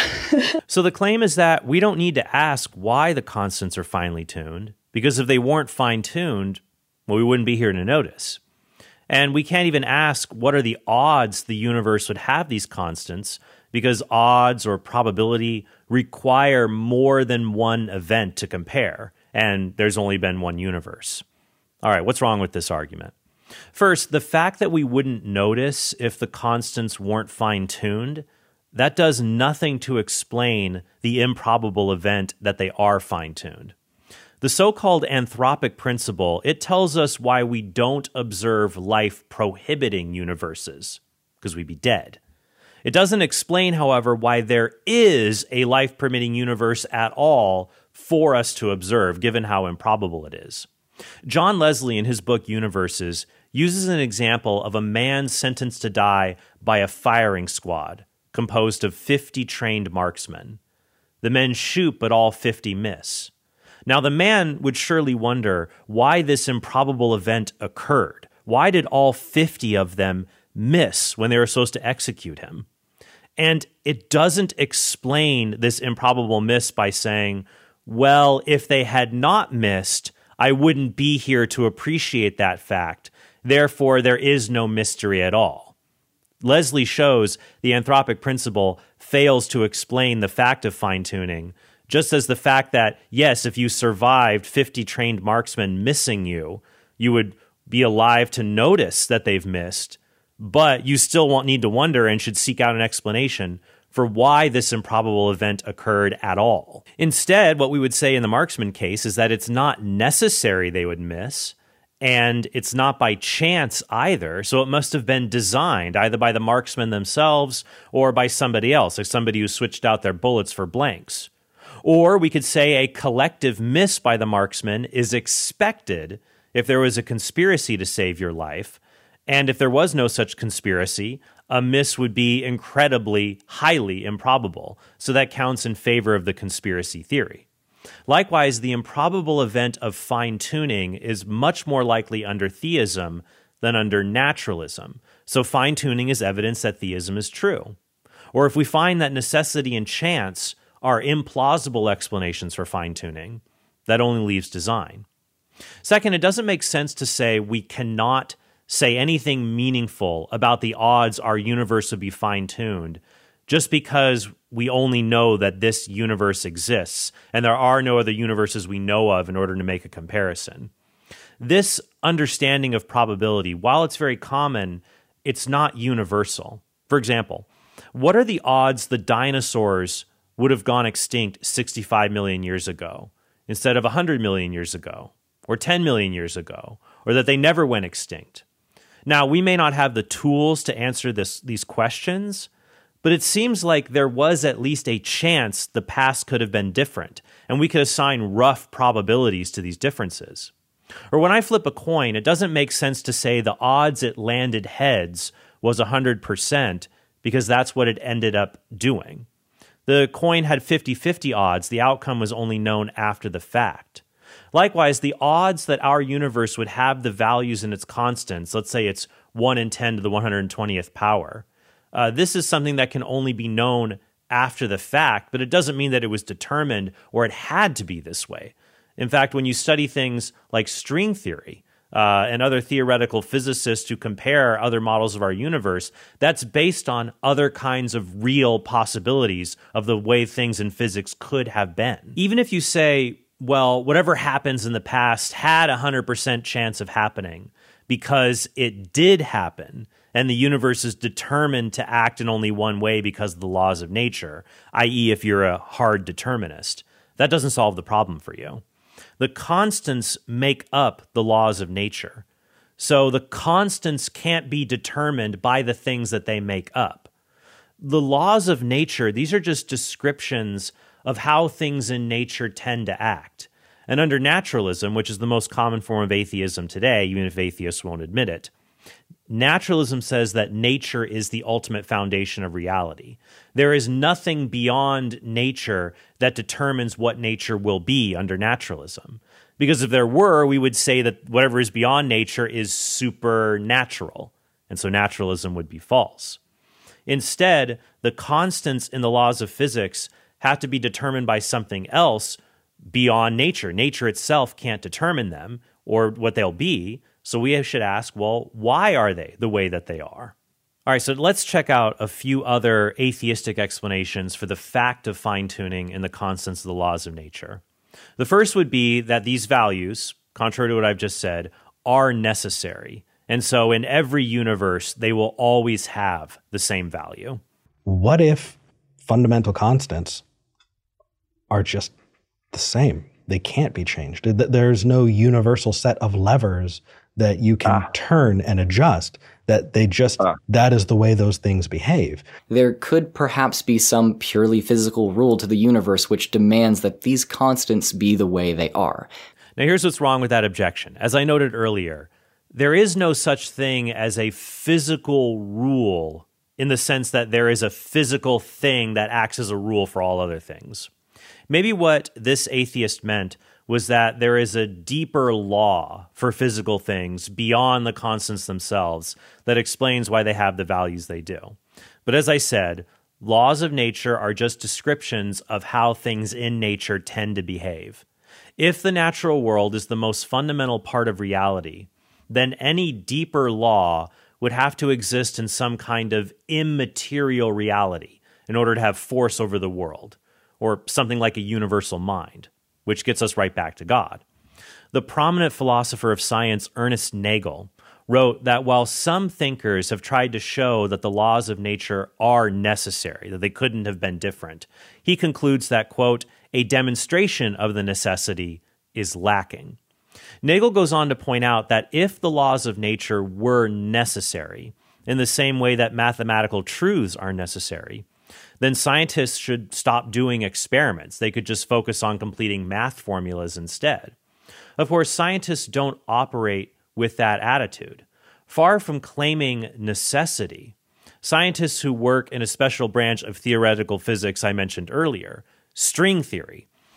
So the claim is that we don't need to ask why the constants are finely tuned, because if they weren't fine-tuned, well, we wouldn't be here to notice. And we can't even ask what are the odds the universe would have these constants, because odds or probability require more than one event to compare, and there's only been one universe. All right, what's wrong with this argument? First, the fact that we wouldn't notice if the constants weren't fine-tuned, that does nothing to explain the improbable event that they are fine-tuned. The so-called anthropic principle, it tells us why we don't observe life-prohibiting universes, because we'd be dead. It doesn't explain, however, why there is a life-permitting universe at all for us to observe, given how improbable it is. John Leslie, in his book Universes, uses an example of a man sentenced to die by a firing squad composed of 50 trained marksmen. The men shoot, but all 50 miss. Now, the man would surely wonder why this improbable event occurred. Why did all 50 of them miss when they were supposed to execute him? And it doesn't explain this improbable miss by saying, well, if they had not missed, I wouldn't be here to appreciate that fact. Therefore, there is no mystery at all. Leslie shows the anthropic principle fails to explain the fact of fine-tuning, just as the fact that, yes, if you survived 50 trained marksmen missing you, you would be alive to notice that they've missed, but you still won't need to wonder and should seek out an explanation for why this improbable event occurred at all. Instead, what we would say in the marksman case is that it's not necessary they would miss, and it's not by chance either, so it must have been designed either by the marksmen themselves or by somebody else, like somebody who switched out their bullets for blanks. Or we could say a collective miss by the marksman is expected if there was a conspiracy to save your life, and if there was no such conspiracy, a miss would be incredibly, highly improbable. So that counts in favor of the conspiracy theory. Likewise, the improbable event of fine-tuning is much more likely under theism than under naturalism. So fine-tuning is evidence that theism is true. Or if we find that necessity and chance are implausible explanations for fine-tuning, that only leaves design. Second, it doesn't make sense to say we cannot say anything meaningful about the odds our universe would be fine-tuned just because we only know that this universe exists and there are no other universes we know of in order to make a comparison. This understanding of probability, while it's very common, it's not universal. For example, what are the odds the dinosaurs would have gone extinct 65 million years ago instead of 100 million years ago, or 10 million years ago, or that they never went extinct? Now, we may not have the tools to answer these questions, but it seems like there was at least a chance the past could have been different, and we could assign rough probabilities to these differences. Or when I flip a coin, it doesn't make sense to say the odds it landed heads was 100% because that's what it ended up doing. The coin had 50-50 odds. The outcome was only known after the fact. Likewise, the odds that our universe would have the values in its constants, let's say it's 1 in 10 to the 120th power, this is something that can only be known after the fact, but it doesn't mean that it was determined or it had to be this way. In fact, when you study things like string theory and other theoretical physicists who compare other models of our universe, that's based on other kinds of real possibilities of the way things in physics could have been. Even if you say, well, whatever happens in the past had a 100% chance of happening because it did happen, and the universe is determined to act in only one way because of the laws of nature, i.e. if you're a hard determinist, that doesn't solve the problem for you. The constants make up the laws of nature. So the constants can't be determined by the things that they make up. The laws of nature, these are just descriptions of how things in nature tend to act. And under naturalism, which is the most common form of atheism today, even if atheists won't admit it, naturalism says that nature is the ultimate foundation of reality. There is nothing beyond nature that determines what nature will be under naturalism. Because if there were, we would say that whatever is beyond nature is supernatural, and so naturalism would be false. Instead, the constants in the laws of physics have to be determined by something else beyond nature. Nature itself can't determine them or what they'll be, so we should ask, well, why are they the way that they are? All right, so let's check out a few other atheistic explanations for the fact of fine-tuning in the constants of the laws of nature. The first would be that these values, contrary to what I've just said, are necessary. And so in every universe, they will always have the same value. What if fundamental constants are just the same? They can't be changed. There's no universal set of levers that you can turn and adjust, that they just, that is the way those things behave. There could perhaps be some purely physical rule to the universe which demands that these constants be the way they are. Now here's what's wrong with that objection. As I noted earlier, there is no such thing as a physical rule in the sense that there is a physical thing that acts as a rule for all other things. Maybe what this atheist meant was that there is a deeper law for physical things beyond the constants themselves that explains why they have the values they do. But as I said, laws of nature are just descriptions of how things in nature tend to behave. If the natural world is the most fundamental part of reality, then any deeper law would have to exist in some kind of immaterial reality in order to have force over the world, or something like a universal mind, which gets us right back to God. The prominent philosopher of science, Ernest Nagel, wrote that while some thinkers have tried to show that the laws of nature are necessary, that they couldn't have been different, he concludes that, quote, a demonstration of the necessity is lacking. Nagel goes on to point out that if the laws of nature were necessary, in the same way that mathematical truths are necessary, then scientists should stop doing experiments. They could just focus on completing math formulas instead. Of course, scientists don't operate with that attitude. Far from claiming necessity, scientists who work in a special branch of theoretical physics I mentioned earlier, string theory,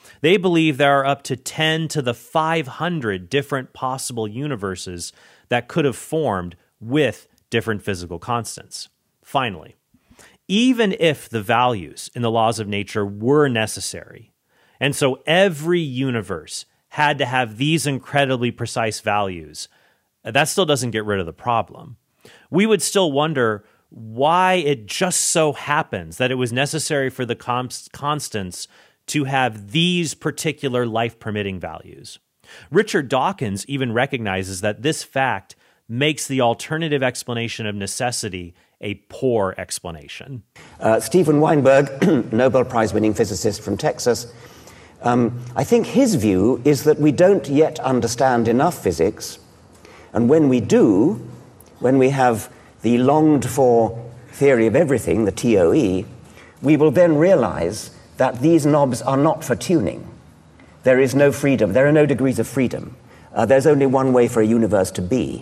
They believe there are up to 10 to the 500 different possible universes that could have formed with different physical constants. Finally, even if the values in the laws of nature were necessary, and so every universe had to have these incredibly precise values, that still doesn't get rid of the problem. We would still wonder why it just so happens that it was necessary for the constants to have these particular life-permitting values. Richard Dawkins even recognizes that this fact makes the alternative explanation of necessity a poor explanation. Steven Weinberg, Nobel Prize-winning physicist from Texas, I think his view is that we don't yet understand enough physics, and when we do, when we have the longed-for theory of everything, the TOE, we will then realize that these knobs are not for tuning. There is no freedom. There are no degrees of freedom. There's only one way for a universe to be.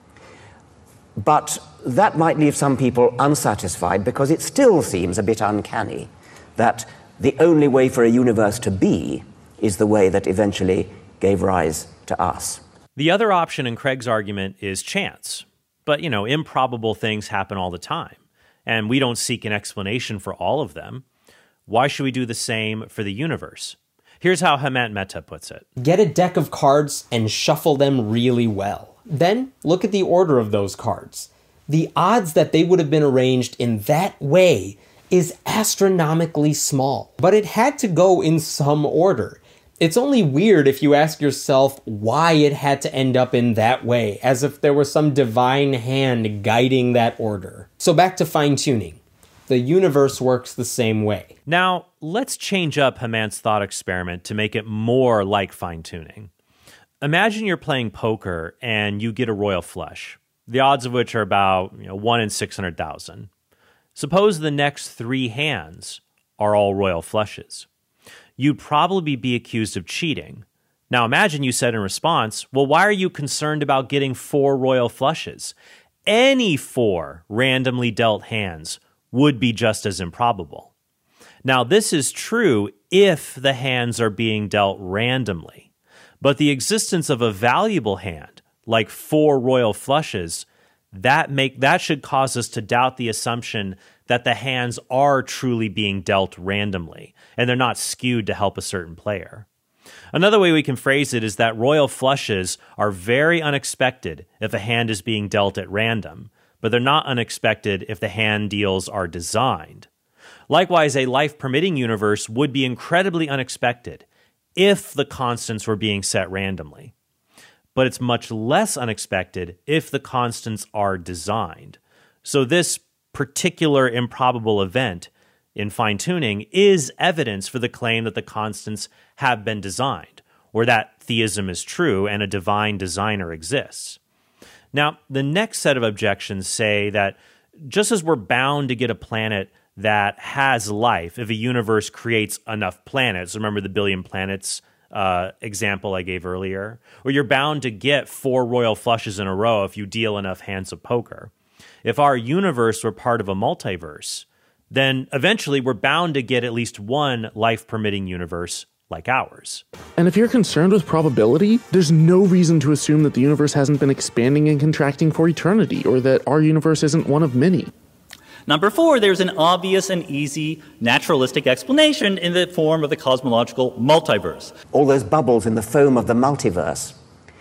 But that might leave some people unsatisfied because it still seems a bit uncanny that the only way for a universe to be is the way that eventually gave rise to us. The other option in Craig's argument is chance. But, improbable things happen all the time, and we don't seek an explanation for all of them. Why should we do the same for the universe? Here's how Hemant Mehta puts it. Get a deck of cards and shuffle them really well. Then look at the order of those cards. The odds that they would have been arranged in that way is astronomically small, but it had to go in some order. It's only weird if you ask yourself why it had to end up in that way, as if there was some divine hand guiding that order. So back to fine-tuning. The universe works the same way. Now, let's change up Hemant's thought experiment to make it more like fine-tuning. Imagine you're playing poker and you get a royal flush, the odds of which are about 1 in 600,000. Suppose the next 3 hands are all royal flushes. You'd probably be accused of cheating. Now imagine you said in response, well, why are you concerned about getting 4 royal flushes? Any 4 randomly dealt hands would be just as improbable. Now this is true if the hands are being dealt randomly, but the existence of a valuable hand, like 4 royal flushes, that should cause us to doubt the assumption that the hands are truly being dealt randomly, and they're not skewed to help a certain player. Another way we can phrase it is that royal flushes are very unexpected if a hand is being dealt at random, but they're not unexpected if the hand deals are designed. Likewise, a life-permitting universe would be incredibly unexpected if the constants were being set randomly. But it's much less unexpected if the constants are designed. So this particular improbable event in fine-tuning is evidence for the claim that the constants have been designed, or that theism is true and a divine designer exists. Now, the next set of objections say that just as we're bound to get a planet that has life if a universe creates enough planets, remember the billion planets example I gave earlier, or you're bound to get 4 royal flushes in a row if you deal enough hands of poker. If our universe were part of a multiverse, then eventually we're bound to get at least one life-permitting universe like ours. And if you're concerned with probability, there's no reason to assume that the universe hasn't been expanding and contracting for eternity, or that our universe isn't one of many. Number 4, there's an obvious and easy naturalistic explanation in the form of the cosmological multiverse. All those bubbles in the foam of the multiverse.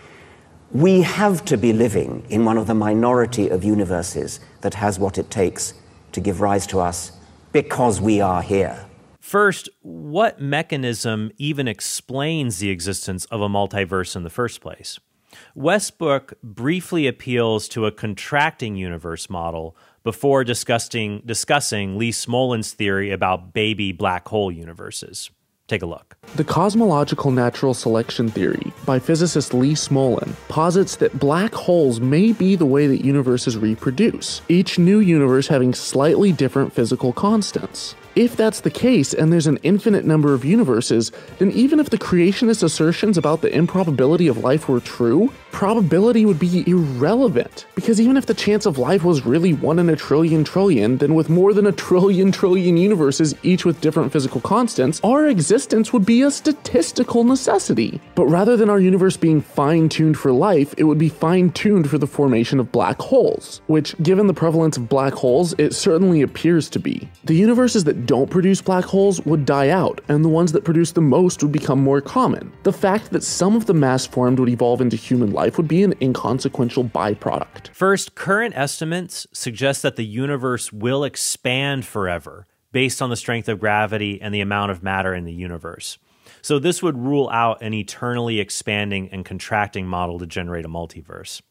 We have to be living in one of the minority of universes that has what it takes to give rise to us because we are here. First, what mechanism even explains the existence of a multiverse in the first place? Westbrook briefly appeals to a contracting universe model before discussing Lee Smolin's theory about baby black hole universes. Take a look. The cosmological natural selection theory by physicist Lee Smolin posits that black holes may be the way that universes reproduce, each new universe having slightly different physical constants. if that's the case, and there's an infinite number of universes, then even if the creationist assertions about the improbability of life were true, probability would be irrelevant. Because even if the chance of life was really 1 in a trillion, then with more than a trillion universes, each with different physical constants, our existence would be a statistical necessity. But rather than our universe being fine-tuned for life, it would be fine-tuned for the formation of black holes, which, given the prevalence of black holes, it certainly appears to be. The universes that don't produce black holes would die out, and the ones that produce the most would become more common. The fact that some of the mass formed would evolve into human life would be an inconsequential byproduct. First, current estimates suggest that the universe will expand forever based on the strength of gravity and the amount of matter in the universe. So this would rule out an eternally expanding and contracting model to generate a multiverse.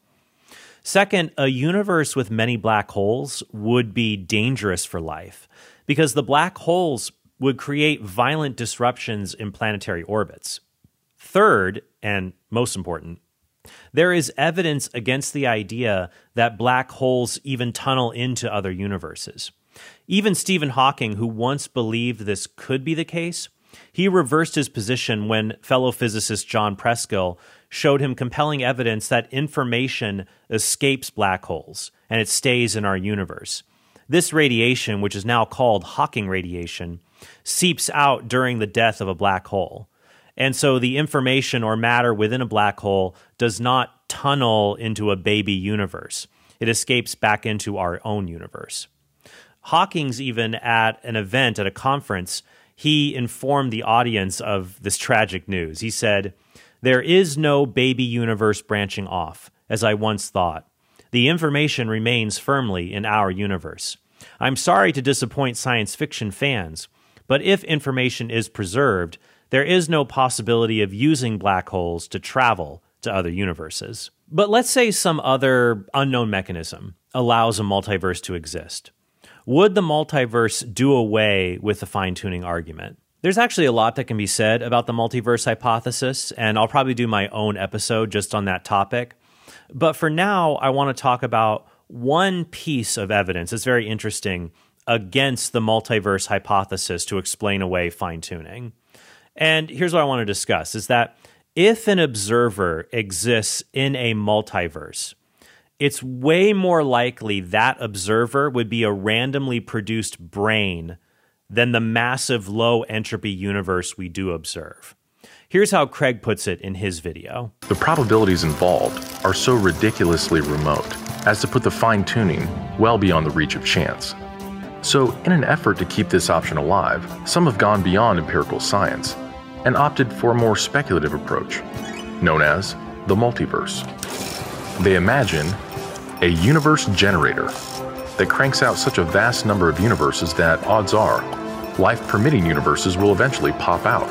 Second, a universe with many black holes would be dangerous for life because the black holes would create violent disruptions in planetary orbits. Third, and most important, there is evidence against the idea that black holes even tunnel into other universes. Even Stephen Hawking, who once believed this could be the case, he reversed his position when fellow physicist John Preskill showed him compelling evidence that information escapes black holes and it stays in our universe. This radiation, which is now called Hawking radiation, seeps out during the death of a black hole. And so the information or matter within a black hole does not tunnel into a baby universe. It escapes back into our own universe. Hawking's even at an event at a conference, he informed the audience of this tragic news. He said, "There is no baby universe branching off, as I once thought. The information remains firmly in our universe. I'm sorry to disappoint science fiction fans, but if information is preserved, there is no possibility of using black holes to travel to other universes." But let's say some other unknown mechanism allows a multiverse to exist. Would the multiverse do away with the fine-tuning argument? There's actually a lot that can be said about the multiverse hypothesis, and I'll probably do my own episode just on that topic. But for now, I want to talk about one piece of evidence that's very interesting against the multiverse hypothesis to explain away fine-tuning. And here's what I want to discuss, is that if an observer exists in a multiverse, it's way more likely that observer would be a randomly produced brain than the massive low entropy universe we do observe. Here's how Craig puts it in his video. The probabilities involved are so ridiculously remote as to put the fine-tuning well beyond the reach of chance. So, in an effort to keep this option alive, some have gone beyond empirical science and opted for a more speculative approach, known as the multiverse. They imagine a universe generator that cranks out such a vast number of universes that, odds are, life-permitting universes will eventually pop out.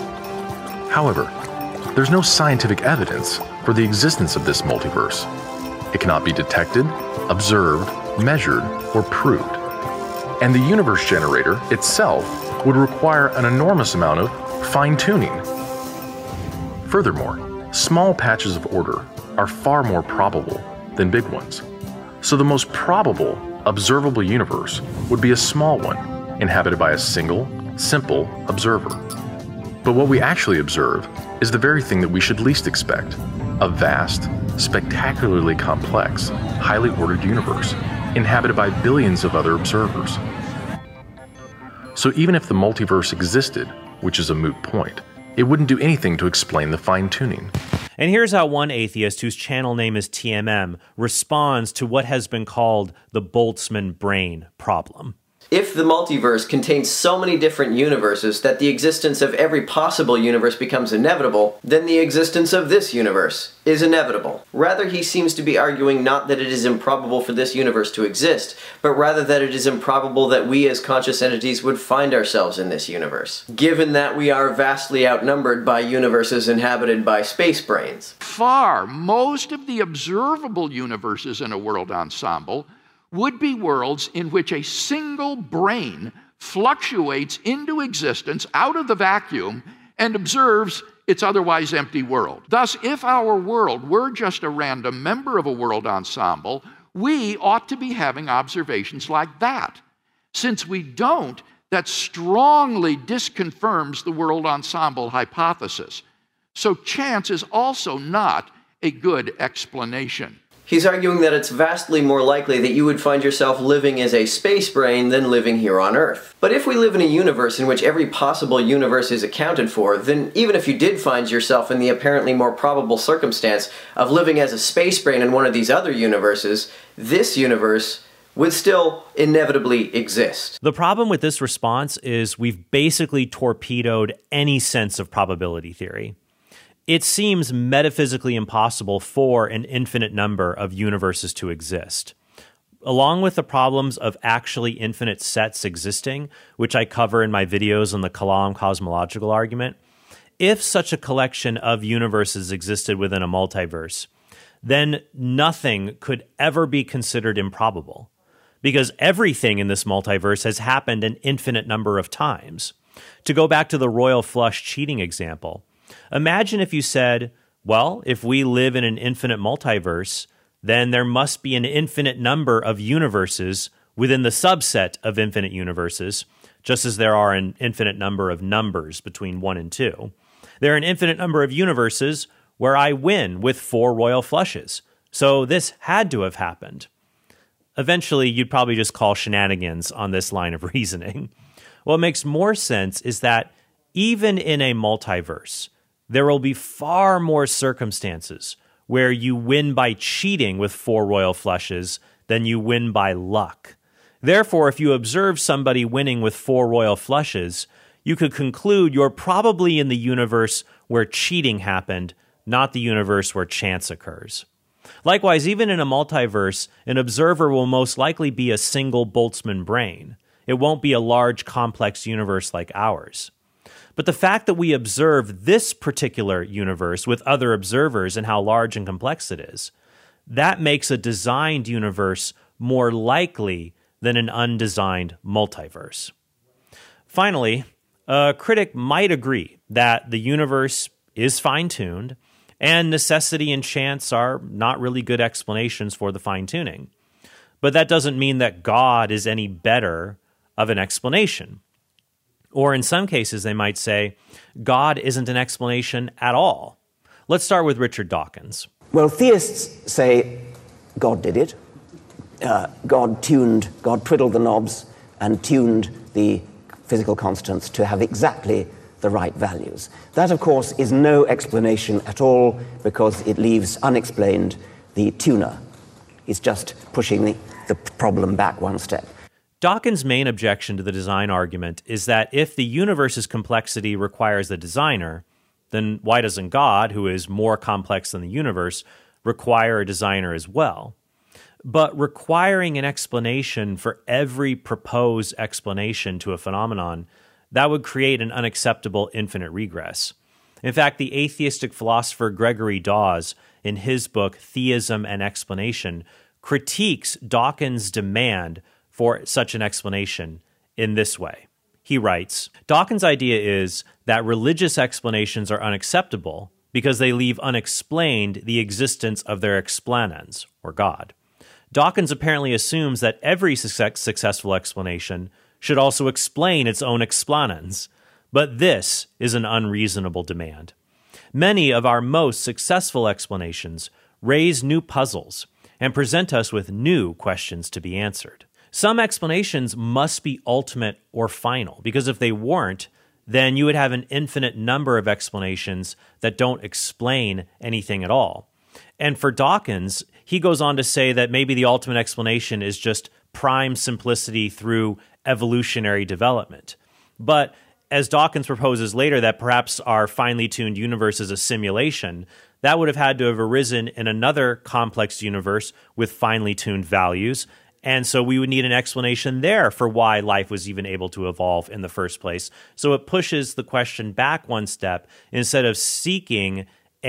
However, there's no scientific evidence for the existence of this multiverse. It cannot be detected, observed, measured, or proved. And the universe generator itself would require an enormous amount of fine-tuning. Furthermore, small patches of order are far more probable than big ones. So the most probable observable universe would be a small one, inhabited by a single, simple observer. But what we actually observe is the very thing that we should least expect: a vast, spectacularly complex, highly ordered universe, inhabited by billions of other observers. So even if the multiverse existed, which is a moot point, it wouldn't do anything to explain the fine-tuning. And here's how one atheist, whose channel name is TMM, responds to what has been called the Boltzmann brain problem. If the multiverse contains so many different universes that the existence of every possible universe becomes inevitable, then the existence of this universe is inevitable. Rather, he seems to be arguing not that it is improbable for this universe to exist, but rather that it is improbable that we as conscious entities would find ourselves in this universe, given that we are vastly outnumbered by universes inhabited by space brains. Most of the observable universes in a world ensemble would be worlds in which a single brain fluctuates into existence out of the vacuum and observes its otherwise empty world. Thus, if our world were just a random member of a world ensemble, we ought to be having observations like that. Since we don't, that strongly disconfirms the world ensemble hypothesis. So chance is also not a good explanation. He's arguing that it's vastly more likely that you would find yourself living as a space brain than living here on Earth. But if we live in a universe in which every possible universe is accounted for, then even if you did find yourself in the apparently more probable circumstance of living as a space brain in one of these other universes, this universe would still inevitably exist. The problem with this response is we've basically torpedoed any sense of probability theory. It seems metaphysically impossible for an infinite number of universes to exist. Along with the problems of actually infinite sets existing, which I cover in my videos on the Kalam cosmological argument, if such a collection of universes existed within a multiverse, then nothing could ever be considered improbable, because everything in this multiverse has happened an infinite number of times. To go back to the royal flush cheating example, imagine if you said, well, if we live in an infinite multiverse, then there must be an infinite number of universes within the subset of infinite universes, just as there are an infinite number of numbers between 1 and 2. There are an infinite number of universes where I win with 4 royal flushes. So this had to have happened. Eventually, you'd probably just call shenanigans on this line of reasoning. What makes more sense is that even in a multiverse, there will be far more circumstances where you win by cheating with 4 royal flushes than you win by luck. Therefore, if you observe somebody winning with 4 royal flushes, you could conclude you're probably in the universe where cheating happened, not the universe where chance occurs. Likewise, even in a multiverse, an observer will most likely be a single Boltzmann brain. It won't be a large, complex universe like ours. But the fact that we observe this particular universe with other observers and how large and complex it is, that makes a designed universe more likely than an undesigned multiverse. Finally, a critic might agree that the universe is fine-tuned and necessity and chance are not really good explanations for the fine-tuning. But that doesn't mean that God is any better of an explanation. Or in some cases, they might say, God isn't an explanation at all. Let's start with Richard Dawkins. Well, theists say God did it. God twiddled the knobs and tuned the physical constants to have exactly the right values. That, of course, is no explanation at all because it leaves unexplained the tuner. It's just pushing the problem back one step. Dawkins' main objection to the design argument is that if the universe's complexity requires the designer, then why doesn't God, who is more complex than the universe, require a designer as well? But requiring an explanation for every proposed explanation to a phenomenon, that would create an unacceptable infinite regress. In fact, the atheistic philosopher Gregory Dawes, in his book Theism and Explanation, critiques Dawkins' demand for such an explanation in this way. He writes, Dawkins' idea is that religious explanations are unacceptable because they leave unexplained the existence of their explanans, or God. Dawkins apparently assumes that every successful explanation should also explain its own explanans, but this is an unreasonable demand. Many of our most successful explanations raise new puzzles and present us with new questions to be answered. Some explanations must be ultimate or final, because if they weren't, then you would have an infinite number of explanations that don't explain anything at all. And for Dawkins, he goes on to say that maybe the ultimate explanation is just prime simplicity through evolutionary development. But as Dawkins proposes later that perhaps our finely tuned universe is a simulation, that would have had to have arisen in another complex universe with finely tuned values. And so we would need an explanation there for why life was even able to evolve in the first place. So it pushes the question back one step instead of seeking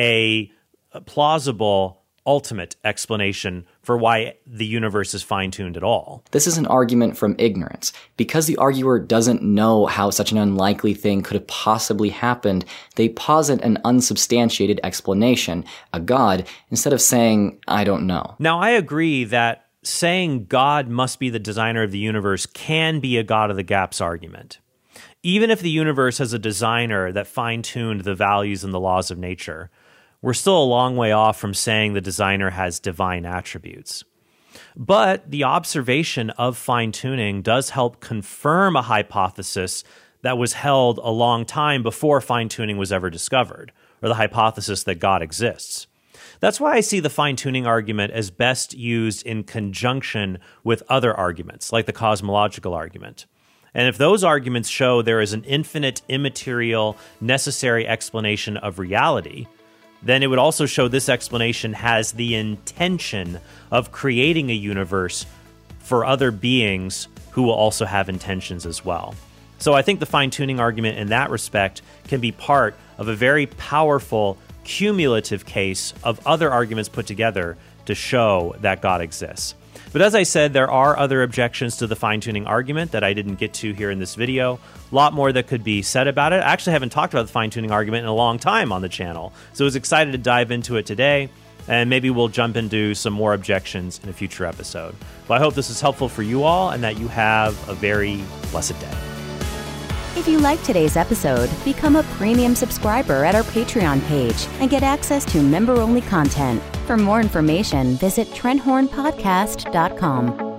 a plausible ultimate explanation for why the universe is fine-tuned at all. This is an argument from ignorance. Because the arguer doesn't know how such an unlikely thing could have possibly happened, they posit an unsubstantiated explanation, a God, instead of saying, I don't know. Now, I agree that saying God must be the designer of the universe can be a God of the gaps argument. Even if the universe has a designer that fine-tuned the values and the laws of nature, we're still a long way off from saying the designer has divine attributes. But the observation of fine-tuning does help confirm a hypothesis that was held a long time before fine-tuning was ever discovered, or the hypothesis that God exists. That's why I see the fine-tuning argument as best used in conjunction with other arguments, like the cosmological argument. And if those arguments show there is an infinite, immaterial, necessary explanation of reality, then it would also show this explanation has the intention of creating a universe for other beings who will also have intentions as well. So I think the fine-tuning argument in that respect can be part of a very powerful cumulative case of other arguments put together to show that God exists. But as I said, there are other objections to the fine-tuning argument that I didn't get to here in this video. A lot more that could be said about it. I actually haven't talked about the fine-tuning argument in a long time on the channel, so I was excited to dive into it today, and maybe we'll jump into some more objections in a future episode. But I hope this is helpful for you all and that you have a very blessed day. If you liked today's episode, become a premium subscriber at our Patreon page and get access to member-only content. For more information, visit TrentHornPodcast.com.